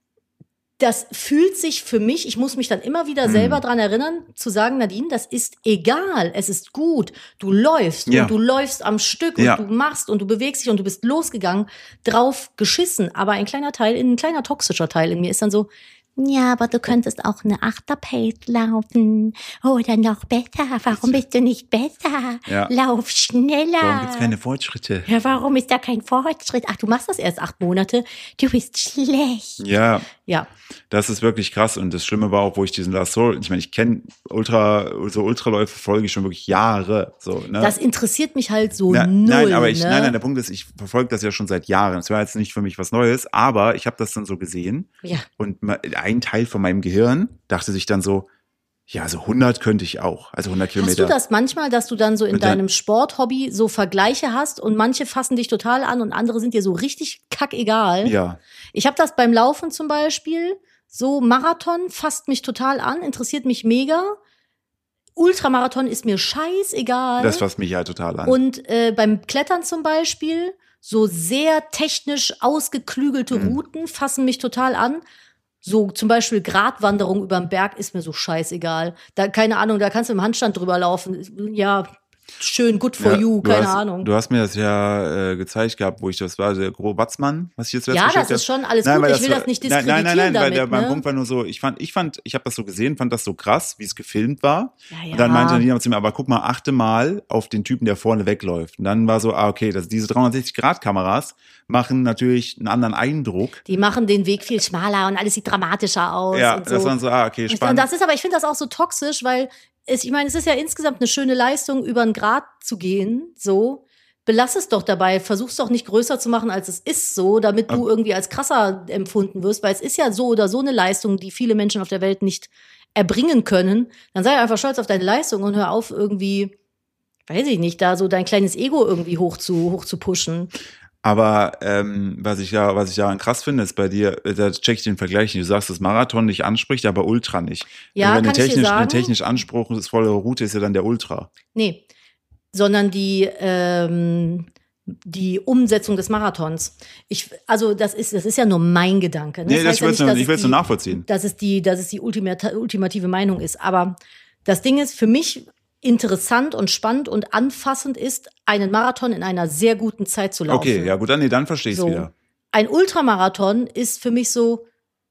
das fühlt sich für mich, ich muss mich dann immer wieder Hm. selber dran erinnern, zu sagen, Nadine, das ist egal, es ist gut. Du läufst Ja. und du läufst am Stück Ja. und du machst und du bewegst dich und du bist losgegangen, drauf geschissen. Aber ein kleiner Teil, ein kleiner toxischer Teil in mir ist dann so, ja, aber du könntest auch eine Achter-Pace laufen oder noch besser. Warum bist du nicht besser? Ja. Lauf schneller. Warum gibt's keine Fortschritte? Ja, warum ist da kein Fortschritt? Ach, du machst das erst acht Monate. Du bist schlecht. Ja, Ja, das ist wirklich krass. Und das Schlimme war auch, wo ich diesen Last Soul, ich meine, ich kenne Ultra, so Ultraläufe folge ich schon wirklich Jahre. So, ne? das interessiert mich halt so Na, null. nein, aber ich, ne? nein, nein, der Punkt ist, ich verfolge das ja schon seit Jahren. Es war jetzt nicht für mich was Neues, aber ich habe das dann so gesehen Ja. und ma- ein Teil von meinem Gehirn dachte sich dann so, ja, so hundert könnte ich auch, also hundert Kilometer. Hast du das manchmal, dass du dann so in Und dann- deinem Sporthobby so Vergleiche hast und manche fassen dich total an und andere sind dir so richtig kackegal? Ja, Ich habe das beim Laufen zum Beispiel. So Marathon fasst mich total an, interessiert mich mega. Ultramarathon ist mir scheißegal. das fasst mich halt total an. Und äh, beim Klettern zum Beispiel, so sehr technisch ausgeklügelte Mhm. Routen fassen mich total an. So zum Beispiel Gratwanderung über den Berg ist mir so scheißegal. Da, keine Ahnung, da kannst du im Handstand drüber laufen. Ja, schön, good for Ja, you, du keine hast, Ahnung. Du hast mir das ja äh, gezeigt gehabt, wo ich das war, der Gro Watzmann, was ich jetzt Ja, das ist schon alles gut. weil Ich will das nicht Nein, diskreditieren nein, nein, nein, weil damit, der, mein ne? Punkt war nur so, ich fand, ich fand, ich habe das so gesehen, fand das so krass, wie es gefilmt war. Ja, ja. Und dann meinte Nina zu mir, aber guck mal, achte mal auf den Typen, der vorne wegläuft. Und dann war so, ah, okay, das, diese dreihundertsechzig-Grad-Kameras machen natürlich einen anderen Eindruck. Die machen den Weg viel schmaler und alles sieht dramatischer aus. Ja, und so. das waren so, ah, okay, Und spannend. das ist aber, ich finde das auch so toxisch, weil es, ich meine, es ist ja insgesamt eine schöne Leistung, über einen Grad zu gehen, so. Belass es doch dabei, versuch's doch nicht größer zu machen, als es ist, so, damit du irgendwie als krasser empfunden wirst, weil es ist ja so oder so eine Leistung, die viele Menschen auf der Welt nicht erbringen können. Dann sei einfach stolz auf deine Leistung und hör auf, irgendwie weiß ich nicht, da so dein kleines Ego irgendwie hoch zu, hoch zu pushen. Aber ähm, was ich ja, was ich daran krass finde, ist bei dir, da check ich den Vergleich nicht. Du sagst, dass Marathon dich anspricht, aber Ultra nicht. Ja, also wenn kann eine ich dir technisch, sagen? eine technisch anspruchsvolle Route ist ja dann der Ultra. Nee, sondern die, ähm, die Umsetzung des Marathons. Ich, also das ist, das ist ja nur mein Gedanke. Ne? Nee, das, heißt ich ja will nicht, es dass nur, es nur die- nachvollziehen. Dass es die, dass es die ultimata- ultimative Meinung ist. Aber das Ding ist, für mich interessant und spannend und anfassend ist, einen Marathon in einer sehr guten Zeit zu laufen. Okay, ja gut, dann, nee, dann verstehe ich es So. wieder. Ein Ultramarathon ist für mich so,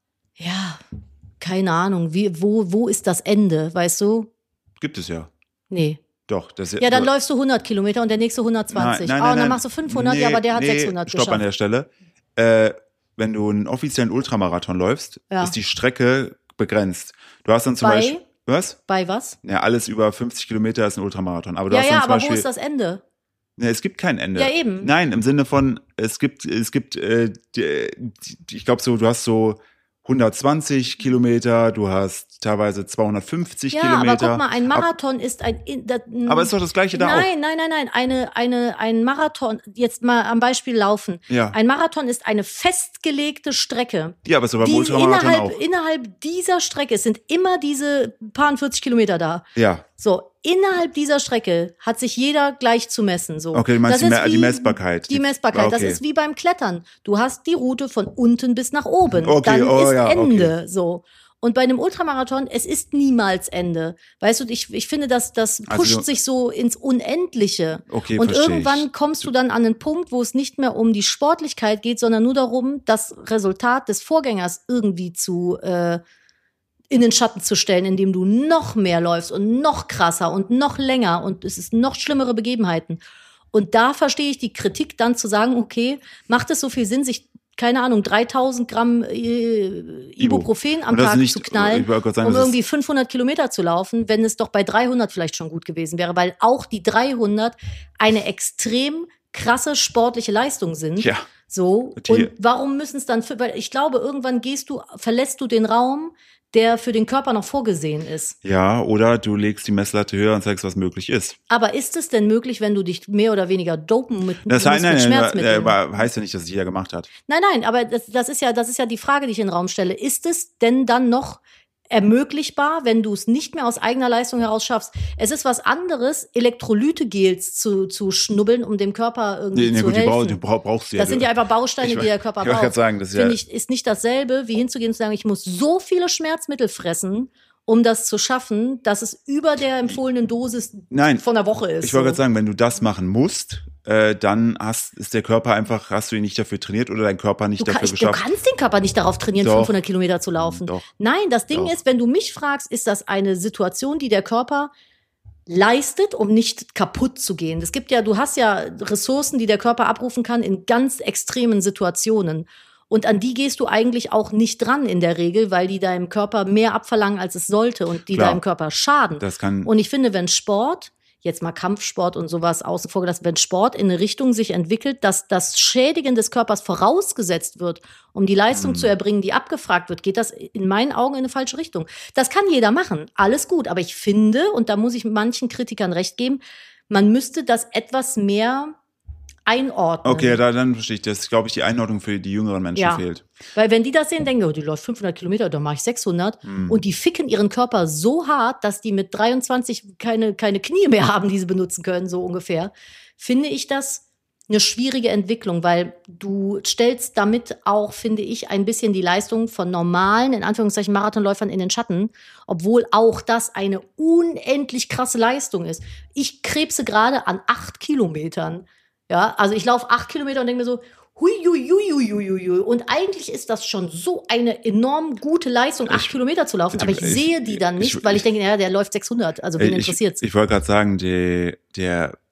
ja, keine Ahnung, wie, wo, wo ist das Ende, weißt du? Gibt es ja. Nee. Doch. Das, Ja, dann du, läufst du hundert Kilometer und der nächste hundertzwanzig. Nein, nein, oh, und dann nein, machst du fünfhundert, nee, ja, aber der hat nee, sechshundert Stopp an geschafft. der Stelle. Äh, wenn du einen offiziellen Ultramarathon läufst, Ja. ist die Strecke begrenzt. Du hast dann zum Bei? Beispiel, was? Bei was? Ja, alles über fünfzig Kilometer ist ein Ultramarathon. Aber du Ja, hast dann ja, zum aber Beispiel, wo ist das Ende? Nee, es gibt kein Ende. Ja, eben. Nein, im Sinne von, es gibt, es gibt, äh, die, die, ich glaube so, du hast so hundertzwanzig Kilometer, du hast teilweise zweihundertfünfzig Ja, Kilometer. aber guck mal, ein Marathon ist ein... in- das- Aber ist doch das Gleiche da auch. Nein, nein, nein, nein. Eine, eine, ein Marathon, jetzt mal am Beispiel Laufen. Ja. Ein Marathon ist eine festgelegte Strecke. Ja, aber so beim Die Ultramarathon innerhalb, auch. innerhalb dieser Strecke, es sind immer diese paar vierzig Kilometer da. Ja. So, innerhalb dieser Strecke hat sich jeder gleich zu messen. So. Okay, du meinst Das die, ist Me- die wie- Messbarkeit. Die Messbarkeit, das Okay. ist wie beim Klettern. Du hast die Route von unten bis nach oben. Okay, Dann oh ist ja, Ende. So. Und bei einem Ultramarathon, es ist niemals Ende. Weißt du, ich, ich finde, das, das Also pusht du- sich so ins Unendliche. Okay, Und versteh irgendwann ich. kommst du dann an einen Punkt, wo es nicht mehr um die Sportlichkeit geht, sondern nur darum, das Resultat des Vorgängers irgendwie zu äh, in den Schatten zu stellen, indem du noch mehr läufst und noch krasser und noch länger und es ist noch schlimmere Begebenheiten. Und da verstehe ich die Kritik dann zu sagen, okay, macht es so viel Sinn, sich, keine Ahnung, dreitausend Gramm äh, Ibuprofen am Und das ist Tag nicht- zu knallen, ich wollte gerade sagen, um das ist- irgendwie fünfhundert Kilometer zu laufen, wenn es doch bei dreihundert vielleicht schon gut gewesen wäre, weil auch die dreihundert eine extrem krasse sportliche Leistung sind. Ja. So. Die- Und warum müssen es dann, für, weil ich glaube, irgendwann gehst du, verlässt du den Raum, der für den Körper noch vorgesehen ist. Ja, oder du legst die Messlatte höher und zeigst, was möglich ist. Aber ist es denn möglich, wenn du dich mehr oder weniger dopen mit, Das musst heißt, nein, mit nein, Schmerzmitteln? nein, äh, heißt ja nicht, dass es jeder gemacht hat. Nein, nein, aber das, das ist ja, das ist ja die Frage, die ich in den Raum stelle. Ist es denn dann noch ermöglichbar, wenn du es nicht mehr aus eigener Leistung heraus schaffst? Es ist was anderes, Elektrolytegels zu, zu schnubbeln, um dem Körper irgendwie Nee, nee, zu gut, die, helfen. brauch, die brauch, brauchst du ja. Das sind ja einfach Bausteine, Ich- die der Körper ich wollte braucht. gerade sagen, das ist ja- Finde ich, ist nicht dasselbe, wie hinzugehen und zu sagen, ich muss so viele Schmerzmittel fressen, um das zu schaffen, dass es über der empfohlenen Dosis Nein, von der Woche ist. Ich wollte so. gerade sagen, wenn du das machen musst, äh, dann hast, ist der Körper einfach, hast du ihn nicht dafür trainiert oder dein Körper nicht Du, kann, dafür ich, du geschafft. kannst den Körper nicht darauf trainieren, Doch. fünfhundert Kilometer zu laufen. Doch. Nein, das Ding Doch. ist, wenn du mich fragst, ist das eine Situation, die der Körper leistet, um nicht kaputt zu gehen. Es gibt ja, du hast ja Ressourcen, die der Körper abrufen kann in ganz extremen Situationen. Und an die gehst du eigentlich auch nicht dran in der Regel, weil die deinem Körper mehr abverlangen, als es sollte und die Klar. deinem Körper schaden. Das kann, Und ich finde, wenn Sport, jetzt mal Kampfsport und sowas außen vor gelassen, wenn Sport in eine Richtung sich entwickelt, dass das Schädigen des Körpers vorausgesetzt wird, um die Leistung Mhm. zu erbringen, die abgefragt wird, geht das in meinen Augen in eine falsche Richtung. Das kann jeder machen, alles gut. Aber ich finde, und da muss ich manchen Kritikern recht geben, man müsste das etwas mehr einordnen. okay, da, dann verstehe ich das. Glaube ich, die Einordnung für die jüngeren Menschen Ja. fehlt. Weil wenn die das sehen, denken, oh, die läuft fünfhundert Kilometer, dann mache ich sechshundert. Hm. Und die ficken ihren Körper so hart, dass die mit dreiundzwanzig keine, keine Knie mehr haben, die sie benutzen können, so ungefähr. Finde ich das eine schwierige Entwicklung, weil du stellst damit auch, finde ich, ein bisschen die Leistung von normalen, in Anführungszeichen, Marathonläufern in den Schatten, obwohl auch das eine unendlich krasse Leistung ist. Ich krebse gerade an acht Kilometern. Ja, also ich laufe acht Kilometer und denke mir so, hui, hui, hui, hui, hui, hui, hui. Und eigentlich ist das schon so eine enorm gute Leistung, acht Ich- Kilometer zu laufen. Aber ich, ich- sehe die dann nicht, ich- weil ich ich- denke, naja, der läuft sechshundert. Also wen ich interessiert's? ich wollte gerade sagen, die, der,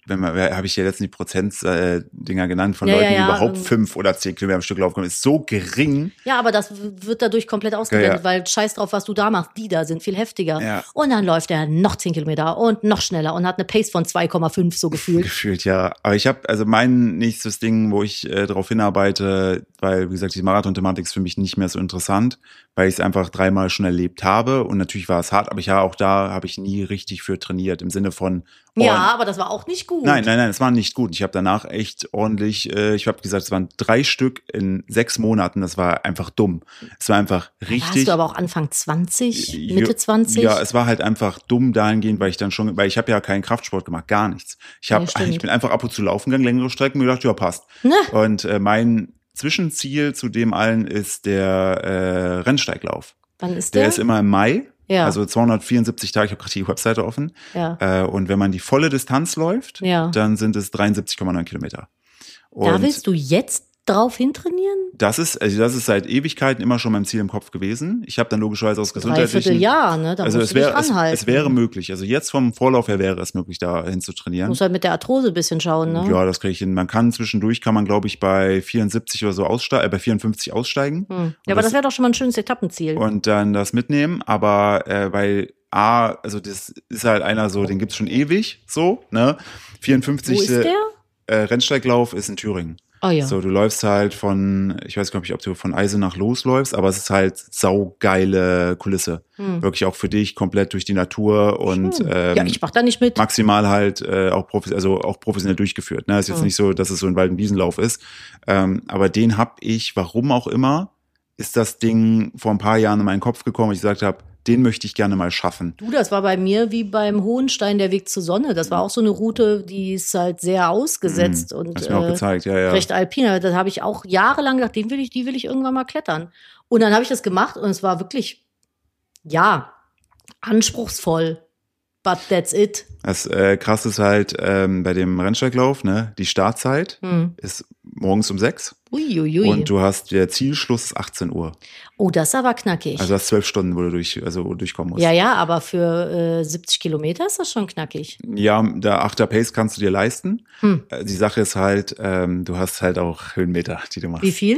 wenn man, habe ich ja letztens die Prozent-Dinger genannt von Ja, Leuten, ja, ja. die überhaupt fünf oder zehn Kilometer am Stück laufen können, ist so gering. Ja, aber das wird dadurch komplett ausgeblendet, Ja, ja. weil scheiß drauf, was du da machst. Die da sind viel heftiger. Ja. Und dann läuft er noch zehn Kilometer und noch schneller und hat eine Pace von zwei Komma fünf so gefühlt. Gefühlt, ja. Aber ich habe, also mein nächstes Ding, wo ich äh, drauf hinarbeite, weil, wie gesagt, die Marathon-Thematik ist für mich nicht mehr so interessant, weil ich es einfach dreimal schon erlebt habe. Und natürlich war es hart, aber ich ja auch da habe ich nie richtig für trainiert, im Sinne von oh, Ja, aber das war auch nicht gut. Nein, nein, nein, es war nicht gut. Ich habe danach echt ordentlich, äh, ich habe gesagt, es waren drei Stück in sechs Monaten. Das war einfach dumm. Es war einfach richtig. Warst du aber auch Anfang zwanzig, Mitte zwanzig? Ja, es war halt einfach dumm dahingehend, weil ich dann schon, weil ich habe ja keinen Kraftsport gemacht, gar nichts. Ich habe, Ja, ich bin einfach ab und zu laufen gegangen, längere Strecken, mir gedacht, ja passt. Ne? Und äh, mein Zwischenziel zu dem allen ist der äh, Rennsteiglauf. Wann ist Der der? ist immer im Mai. Ja. Also zweihundertvierundsiebzig Tage, ich habe gerade die Webseite offen. Ja. Äh, und wenn man die volle Distanz läuft, Ja. dann sind es dreiundsiebzig Komma neun Kilometer. Und Da willst du jetzt drauf hintrainieren? das ist, also das ist seit Ewigkeiten immer schon mein Ziel im Kopf gewesen. Ich habe dann logischerweise aus gesundheitlichen... Dreivierteljahr, ne? Da also musst es du dich wäre, es, ranhalten. es wäre möglich. Also jetzt vom Vorlauf her wäre es möglich, da hin zu trainieren. Muss halt mit der Arthrose ein bisschen schauen, ne? Ja, das kriege ich hin. Man kann zwischendurch, kann man glaube ich bei vierundsiebzig oder so aussteigen, äh, bei vierundfünfzig aussteigen. Hm. Ja, aber das, das wäre doch schon mal ein schönes Etappenziel. und dann das mitnehmen. Aber äh, weil A, also das ist halt einer so, den gibt's schon ewig, so, ne? vierundfünfzig. Wo ist der? Äh, Rennsteiglauf ist in Thüringen. Oh ja. So, du läufst halt von, ich weiß gar nicht, ob du von Eisenach losläufst, aber es ist halt saugeile Kulisse. Hm. Wirklich auch für dich, komplett durch die Natur und Schön. ähm, Ja, ich mach da nicht mit. maximal halt äh, auch, profi also auch professionell durchgeführt. Ne? Ist jetzt Hm. nicht so, dass es so ein Wald- und Wiesenlauf ist. Ähm, aber den hab ich, warum auch immer, ist das Ding vor ein paar Jahren in meinen Kopf gekommen, ich gesagt habe, den möchte ich gerne mal schaffen. Du, das war bei mir wie beim Hohenstein der Weg zur Sonne. Das war auch so eine Route, die ist halt sehr ausgesetzt Mhm. und Hast du mir auch äh, gezeigt, ja, ja. recht alpin. Da habe ich auch jahrelang gedacht, den will ich, die will ich irgendwann mal klettern. Und dann habe ich das gemacht und es war wirklich, ja, anspruchsvoll. But that's it. Das äh, krass ist halt ähm, bei dem Rennsteiglauf, ne, die Startzeit Hm. ist morgens um sechs Uiuiui. und du hast, der Zielschluss ist achtzehn Uhr. Oh, das ist aber knackig. Also du hast zwölf Stunden, wo du durch, also durchkommen musst. ja, ja, aber für äh, siebzig Kilometer ist das schon knackig. Ja, der achter Pace kannst du dir leisten. Hm. Äh, Die Sache ist halt, ähm, du hast halt auch Höhenmeter, die du machst. Wie viel?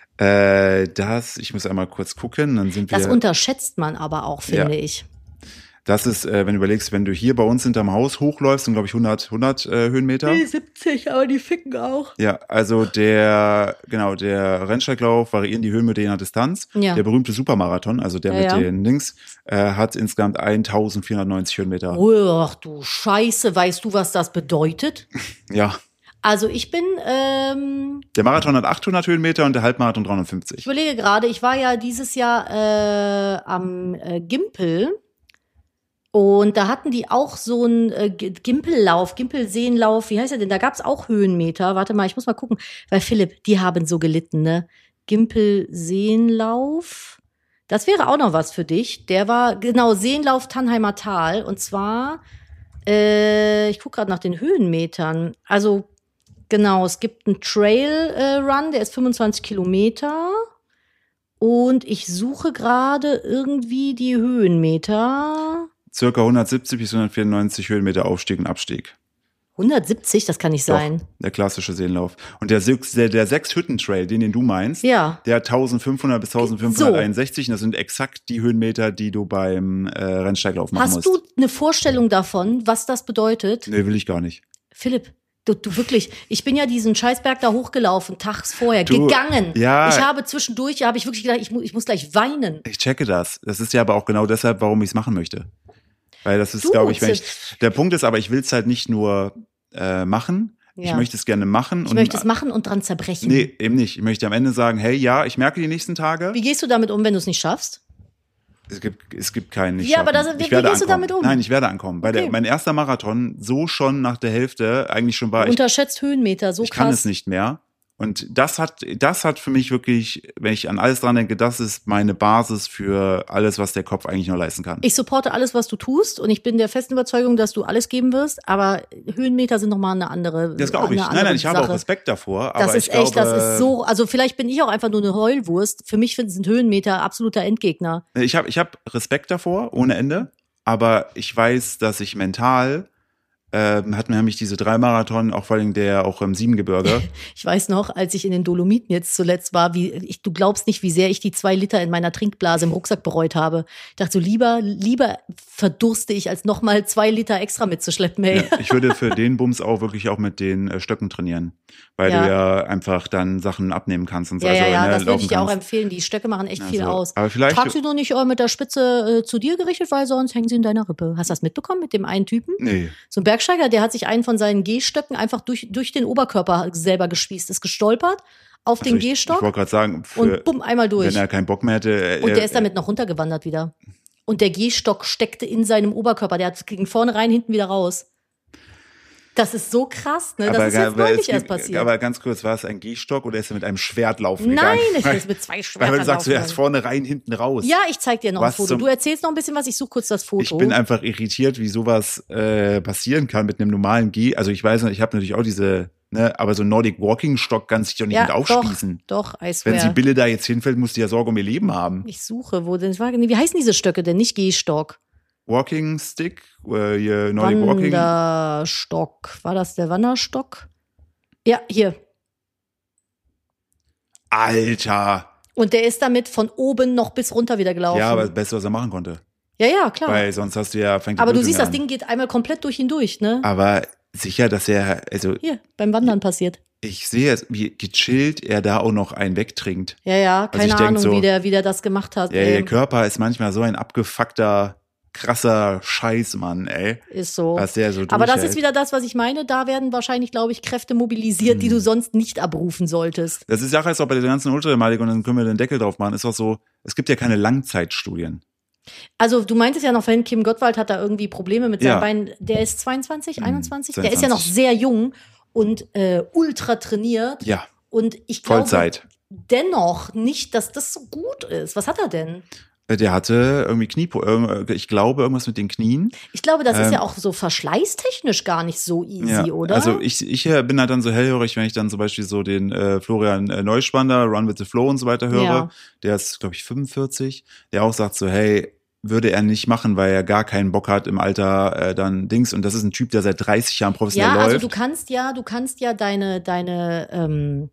Äh, das, ich muss einmal kurz gucken, dann sind wir. Das unterschätzt man aber auch, finde Ja. ich. Das ist, äh, wenn du überlegst, wenn du hier bei uns hinterm Haus hochläufst, sind glaube ich hundert, hundert äh, Höhenmeter. siebzig, aber die ficken auch. Ja, also der, genau, der Rennsteiglauf variieren die Höhenmeter je nach Distanz. Ja. Der berühmte Supermarathon, also der Ja, mit ja. den Links, äh, hat insgesamt eintausendvierhundertneunzig Höhenmeter. Ach du Scheiße, weißt du, was das bedeutet? Ja, Also ich bin, ähm, der Marathon hat achthundert Höhenmeter und der Halbmarathon ich dreihundertfünfzig. überlege gerade, ich war ja dieses Jahr äh, am äh, Gimpel und da hatten die auch so einen äh, G- Gimpellauf, Gimpelseenlauf, wie heißt der denn? Da gab's auch Höhenmeter. Warte mal, ich muss mal gucken, weil Philipp, die haben so gelitten, ne? Gimpelseenlauf. Das wäre auch noch was für dich. Der war, genau, Seenlauf Tannheimer Tal. Und zwar, äh, ich gucke gerade nach den Höhenmetern. Also, genau, es gibt einen Trail-Run, der ist fünfundzwanzig Kilometer. Und ich suche gerade irgendwie die Höhenmeter. Circa hundertsiebzig bis hundertvierundneunzig Höhenmeter Aufstieg und Abstieg. hundertsiebzig, das kann nicht sein. Doch, der klassische Seenlauf. Und der, Six- der, der Sechs-Hütten-Trail, den, den du meinst, Ja. der hat eintausendfünfhundert bis eintausendfünfhunderteinundsechzig. Und das sind exakt die Höhenmeter, die du beim äh, Rennsteiglauf machen Hast musst. du eine Vorstellung davon, was das bedeutet? Nee, will ich gar nicht. Philipp, du, du wirklich, ich bin ja diesen Scheißberg da hochgelaufen, tags vorher, Du, gegangen. ja. Ich habe zwischendurch, habe ich wirklich gedacht, ich, mu ich muss gleich weinen. Ich checke das. Das ist ja aber auch genau deshalb, warum ich es machen möchte. Weil das ist, Du, glaube ich, wenn ich. Zip. Der Punkt ist aber, ich will es halt nicht nur äh, machen. Ich Ja. möchte es gerne machen. Ich möchte es machen und dran zerbrechen. Nee, eben nicht. Ich möchte am Ende sagen, hey, ja, ich merke die nächsten Tage. Wie gehst du damit um, wenn du es nicht schaffst? Es gibt, es gibt keinen nicht Ja, aber schaffen. das- Ich wie werde gehst du ankommen. damit um? Nein, ich werde ankommen. Weil Okay. der, mein erster Marathon so schon nach der Hälfte eigentlich schon war, ich, Unterschätzt Höhenmeter, so ich krass. kann es nicht mehr. Und das hat, das hat für mich wirklich, wenn ich an alles dran denke, das ist meine Basis für alles, was der Kopf eigentlich nur leisten kann. Ich supporte alles, was du tust und ich bin der festen Überzeugung, dass du alles geben wirst, aber Höhenmeter sind nochmal eine andere Das glaube ich. eine Nein, andere nein, ich habe auch Sache. Respekt davor. Aber Das ist ich glaube, echt, das ist so, also vielleicht bin ich auch einfach nur eine Heulwurst. Für mich sind Höhenmeter absoluter Endgegner. Ich habe ich hab Respekt davor, ohne Ende. Aber ich weiß, dass ich mental ähm, hatten wir nämlich diese drei Marathon, auch vor allem der auch im Siebengebirge. Ich weiß noch, als ich in den Dolomiten jetzt zuletzt war, wie ich, du glaubst nicht, wie sehr ich die zwei Liter in meiner Trinkblase im Rucksack bereut habe. Ich dachte so, lieber, lieber verdurste ich, als nochmal zwei Liter extra mitzuschleppen. Ey. Ja, ich würde für den Bums auch wirklich auch mit den äh, Stöcken trainieren, weil Ja. du ja einfach dann Sachen abnehmen kannst und so. Ja, ja, also, ja, ne, das würde laufen ich dir auch kannst. empfehlen. Die Stöcke machen echt viel Also, aus. aber vielleicht- Tragst du nur nicht äh, mit der Spitze äh, zu dir gerichtet, weil sonst hängen sie in deiner Rippe. Hast du das mitbekommen mit dem einen Typen? Nee. So ein Bergsteiger, der hat sich einen von seinen Gehstöcken einfach durch, durch den Oberkörper selber gespießt, ist gestolpert auf Also den ich, ich Gehstock wollte gerade sagen, für, und bumm, einmal durch. wenn er keinen Bock mehr hätte. äh, Und der äh, ist damit noch runtergewandert wieder. Und der Gehstock steckte in seinem Oberkörper. Der hat ging vorne rein, hinten wieder raus. Das ist so krass, ne? Das aber, ist jetzt aber neulich es erst gibt- passiert. Aber ganz kurz, war es ein Gehstock oder ist er mit einem Schwert laufen Nein, gegangen? ich ist mit zwei Weil Schwertern du sagst, du laufen erst vorne rein, hinten raus. Ja, ich zeig dir noch ein Was Foto. zum- Du erzählst noch ein bisschen was, ich suche kurz das Foto. Ich bin einfach irritiert, wie sowas äh, passieren kann mit einem normalen Geh. Also ich weiß nicht, ich habe natürlich auch diese, ne, aber so ein Nordic Walking Stock kann sich doch nicht ja, mit aufspießen. Doch, doch, I swear. Wenn Sibylle da jetzt hinfällt, muss die ja Sorge um ihr Leben haben. Ich suche, wo denn, wie heißen diese Stöcke denn? Nicht Gehstock. Walking Stick, äh, hier Nordic Walking. Wanderstock. War das der Wanderstock? Ja, hier. Alter. Und der ist damit von oben noch bis runter wieder gelaufen. Ja, aber das Beste, was er machen konnte. ja, ja, klar. Weil sonst hast du ja, fängt die Aber du Blutung siehst, das an. Ding geht einmal komplett durch ihn durch, ne? Aber sicher, dass er, also Hier, beim Wandern passiert. ich sehe jetzt, wie gechillt er da auch noch einen wegtrinkt. Ja, ja, Also keine ich denk Ahnung, so, wie, der, wie der das gemacht hat. Der, der ey. Körper ist manchmal so ein abgefuckter, krasser Scheiß, Mann, ey. Ist so. Was der so Aber das durchhält. ist wieder das, was ich meine. Da werden wahrscheinlich, glaube ich, Kräfte mobilisiert, Hm. die du sonst nicht abrufen solltest. Das ist ja als auch bei der ganzen Ultramatik und dann können wir den Deckel drauf machen. Ist auch so, es gibt ja keine Langzeitstudien. Also du meintest ja noch vorhin, Kim Gottwald hat da irgendwie Probleme mit seinen Ja. Beinen. Der ist zweiundzwanzig, Hm, einundzwanzig? Der ist ja noch zweiundzwanzig. sehr jung und äh, ultra trainiert. Ja, Und ich glaube Vollzeit. dennoch nicht, dass das so gut ist. Was hat er denn? Der hatte irgendwie Knie, ich glaube irgendwas mit den Knien. Ich glaube, das ist Ähm, ja auch so verschleißtechnisch gar nicht so easy, Ja, oder? also ich, ich äh, bin halt dann so hellhörig, wenn ich dann zum Beispiel so den äh, Florian äh, Neuspander, Run with the Flow und so weiter höre. Ja. Der ist, glaube ich, fünfundvierzig. Der auch sagt so, hey, würde er nicht machen, weil er gar keinen Bock hat im Alter äh, dann Dings. Und das ist ein Typ, der seit dreißig Jahren professionell ja, also läuft. du kannst ja, du kannst ja deine, deine ähm,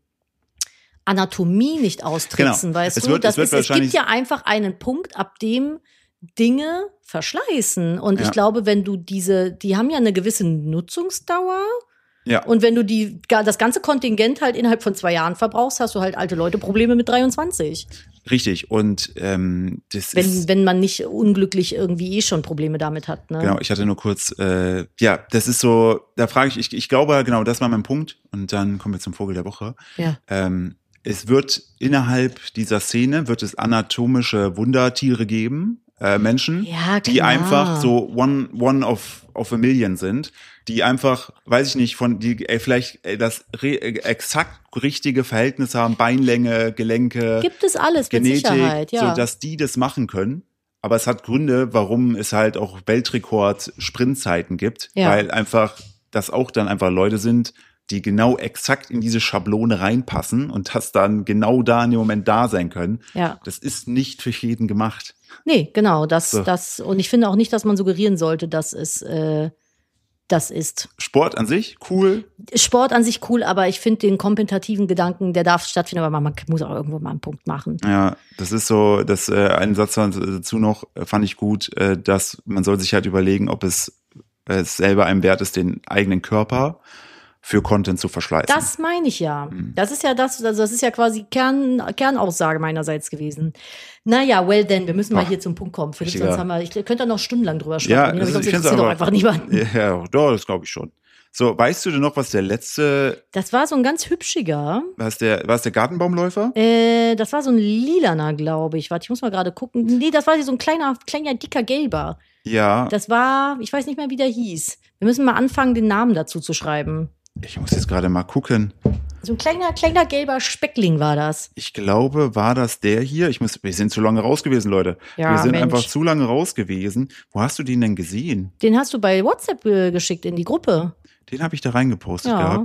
Anatomie nicht austricksen, Genau. weißt Es du? wird- das es wird ist, es gibt wahrscheinlich- ja einfach einen Punkt, ab dem Dinge verschleißen. Und Ja. ich glaube, wenn du diese, die haben ja eine gewisse Nutzungsdauer. Ja. Und wenn du die, ga- das ganze Kontingent halt innerhalb von zwei Jahren verbrauchst, hast du halt alte Leute Probleme mit dreiundzwanzig. Richtig. Und ähm, das Wenn, ist. wenn man nicht unglücklich irgendwie eh schon Probleme damit hat. Ne? Genau, ich hatte nur kurz, äh, ja, das ist so, da frage ich, ich, ich glaube, genau, das war mein Punkt. Und dann kommen wir zum Vogel der Woche. Ja. Ähm, es wird innerhalb dieser Szene, wird es anatomische Wundertiere geben, äh, Menschen, Ja, die klar. einfach so one, one of, of a million sind, die einfach, weiß ich nicht, von, die ey, vielleicht ey, das re, äh, exakt richtige Verhältnis haben, Beinlänge, Gelenke, Gibt es alles mit Genetik, Sicherheit, ja. so dass die das machen können. Aber es hat Gründe, warum es halt auch Weltrekord-Sprintzeiten gibt, Ja. weil einfach das auch dann einfach Leute sind, die genau exakt in diese Schablone reinpassen und das dann genau da in dem Moment da sein können. Ja. Das ist nicht für jeden gemacht. Nee, genau, das, So. das, und ich finde auch nicht, dass man suggerieren sollte, dass es äh, das ist. Sport an sich, cool. Sport an sich cool, aber ich finde den kompetitiven Gedanken, der darf stattfinden, aber man muss auch irgendwo mal einen Punkt machen. Ja, das ist so, das äh, einen Satz dazu noch äh, fand ich gut, äh, dass man soll sich halt überlegen, ob es, äh, es selber einem wert ist, den eigenen Körper für Content zu verschleißen. Das meine ich ja. Mhm. Das ist ja das, also das ist ja quasi Kern, Kernaussage meinerseits gewesen. Naja, well then, wir müssen mal Ach, hier zum Punkt kommen. Philipp, richtiger- sonst haben wir, ich könnte da noch stundenlang drüber Ja, sprechen. aber das ich ist- glaube, ich das find's interessiert doch aber- einfach niemanden. Ja, doch, das glaube ich schon. So, weißt du denn noch, was der letzte, Das war so ein ganz hübschiger. was der, war es der Gartenbaumläufer? Äh, das war so ein lilaner, glaube ich. Warte, ich muss mal gerade gucken. Nee, das war so ein kleiner, kleiner, dicker Gelber. Ja, Das war, ich weiß nicht mehr, wie der hieß. Wir müssen mal anfangen, den Namen dazu zu schreiben. ich muss jetzt gerade mal gucken. So ein kleiner, kleiner gelber Speckling war das. Ich glaube, war das der hier? Ich muss, wir sind zu lange raus gewesen, Leute. Ja, wir sind Mensch. einfach zu lange raus gewesen. Wo hast du den denn gesehen? Den hast du bei WhatsApp äh, geschickt in die Gruppe. Den habe ich da reingepostet Ja. gehabt.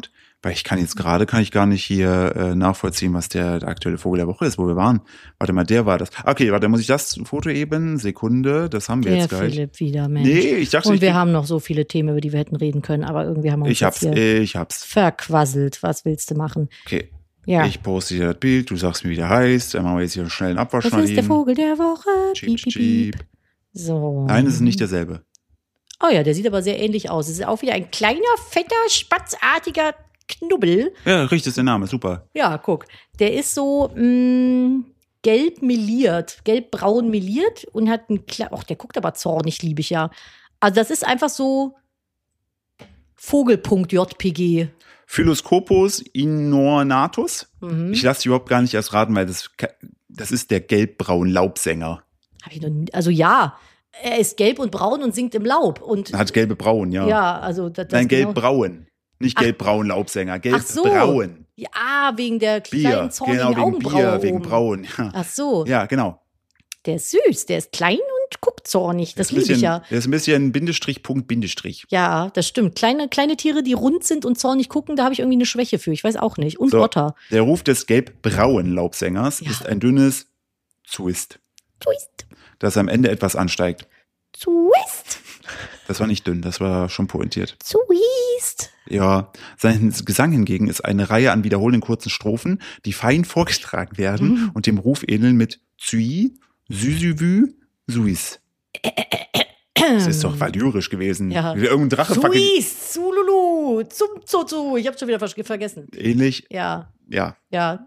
Weil ich kann jetzt gerade, kann ich gar nicht hier äh, nachvollziehen, was der, der aktuelle Vogel der Woche ist, wo wir waren. Warte mal, der war das. Okay, warte, muss ich das Foto eben? Sekunde, das haben wir Der jetzt gleich. Philipp wieder, Mensch. Nee, ich dachte, Und ich, wir haben noch so viele Themen, über die wir hätten reden können, aber irgendwie haben wir uns ich hab's, jetzt hier ich hab's. verquasselt. Was willst du machen? Okay. Ja. Ich poste dir das Bild, du sagst mir, wie der heißt. Dann machen wir jetzt hier einen schnellen Abwasch Das von ist der ihm. Vogel der Woche. Cheep, Piep, piep, cheep. piep. So. Nein, es ist nicht derselbe. Oh ja, der sieht aber sehr ähnlich aus. Es ist auch wieder ein kleiner, fetter, spatzartiger Knubbel. Ja, richtig, ist der Name, super. Ja, guck. Der ist so mh, gelb meliert, gelb-braun meliert und hat einen kleinen. Ach, der guckt aber zornig, liebe ich ja. Also, das ist einfach so Vogelpunkt-J P G. Phyloscopus inornatus. Mhm. Ich lasse dich überhaupt gar nicht erst raten, weil das, das ist der gelbbraun Laubsänger. Hab ich noch nie, also, ja, er ist gelb und braun und singt im Laub. Und, Er hat gelbe Brauen, ja. ja, also. Das, das Nein, genau- gelbbraun. Nicht Ach. gelbbraun Laubsänger, Ach so. gelbbraun. Ja, wegen der Bier, kleinen zornigen genau, wegen Augenbraue Bier, wegen oben. Braun. Ja. Ach so, ja, genau. der ist süß, der ist klein und guckt zornig. Das Ist ein liebe ich bisschen- ja. Der ist ein bisschen Bindestrich, Punkt, Bindestrich. Ja, das stimmt. Kleine, kleine Tiere, die rund sind und zornig gucken, da habe ich irgendwie eine Schwäche für. Ich weiß auch nicht. Und So. Otter. Der Ruf des gelbbrauen Laubsängers Ja. ist ein dünnes Zwist, Twist. das am Ende etwas ansteigt. Twist. Das war nicht dünn, das war schon pointiert. Twist. Ja, sein Gesang hingegen ist eine Reihe an wiederholenden kurzen Strophen, die fein vorgetragen werden Mhm. und dem Ruf ähneln mit Zui, Süsüvü, Suis. Das ist doch valyrisch gewesen. Ja. Wieder irgendein Drache fucking Twist. Zululu. Zum Zuzu. Ich habe schon wieder ver- vergessen. ähnlich. Ja, Ja. ja.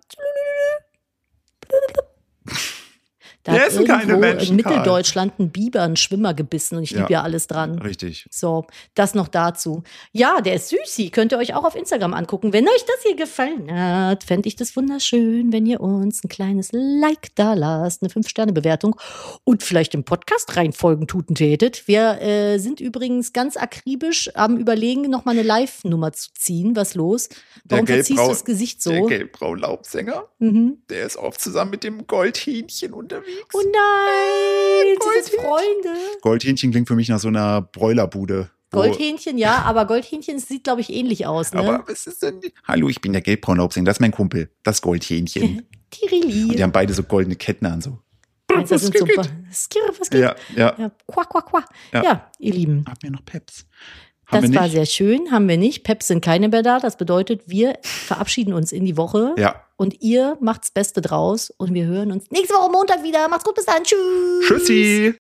Da Wir hat essen keine irgendwo Menschen, in Karl. Mitteldeutschland ein Biber einen Schwimmer gebissen und ich Ja. liebe ja alles dran. Richtig. So, das noch dazu. Ja, der ist süßi. Könnt ihr euch auch auf Instagram angucken. Wenn euch das hier gefallen hat, fände ich das wunderschön, wenn ihr uns ein kleines Like da lasst, eine fünf Sterne Bewertung und vielleicht im Podcast reinfolgen tuten tätet. Wir äh, sind übrigens ganz akribisch am Überlegen, nochmal eine Live-Nummer zu ziehen. Was los? Warum verziehst du gelbbrau- das Gesicht Der so? gelbbraun Laubsänger, Mhm. der ist oft zusammen mit dem Goldhähnchen unterwegs. Oh nein, sind das Goldhähnchen. Freunde? Goldhähnchen klingt für mich nach so einer Bräulerbude. wo- Goldhähnchen, ja, aber Goldhähnchen sieht, glaube ich, ähnlich aus, ne? Aber was ist denn? Hallo, ich bin der gelbbraun Laubsänger, das ist mein Kumpel, das Goldhähnchen. Tirili. Und die haben beide so goldene Ketten an, so. Meinst du, das sind so geht? Ba- Skirr, was geht? Ja, ja. Ja, quack, quack, quack. Ja. Ja. ihr Lieben, Haben wir noch Peps? Haben das wir war nicht? sehr schön. Haben wir nicht. Peps sind keine mehr da. Das bedeutet, wir verabschieden uns in die Woche. Ja. Und ihr macht's Beste draus. Und wir hören uns nächste Woche Montag wieder. Macht's gut, bis dann. Tschüss. Tschüssi.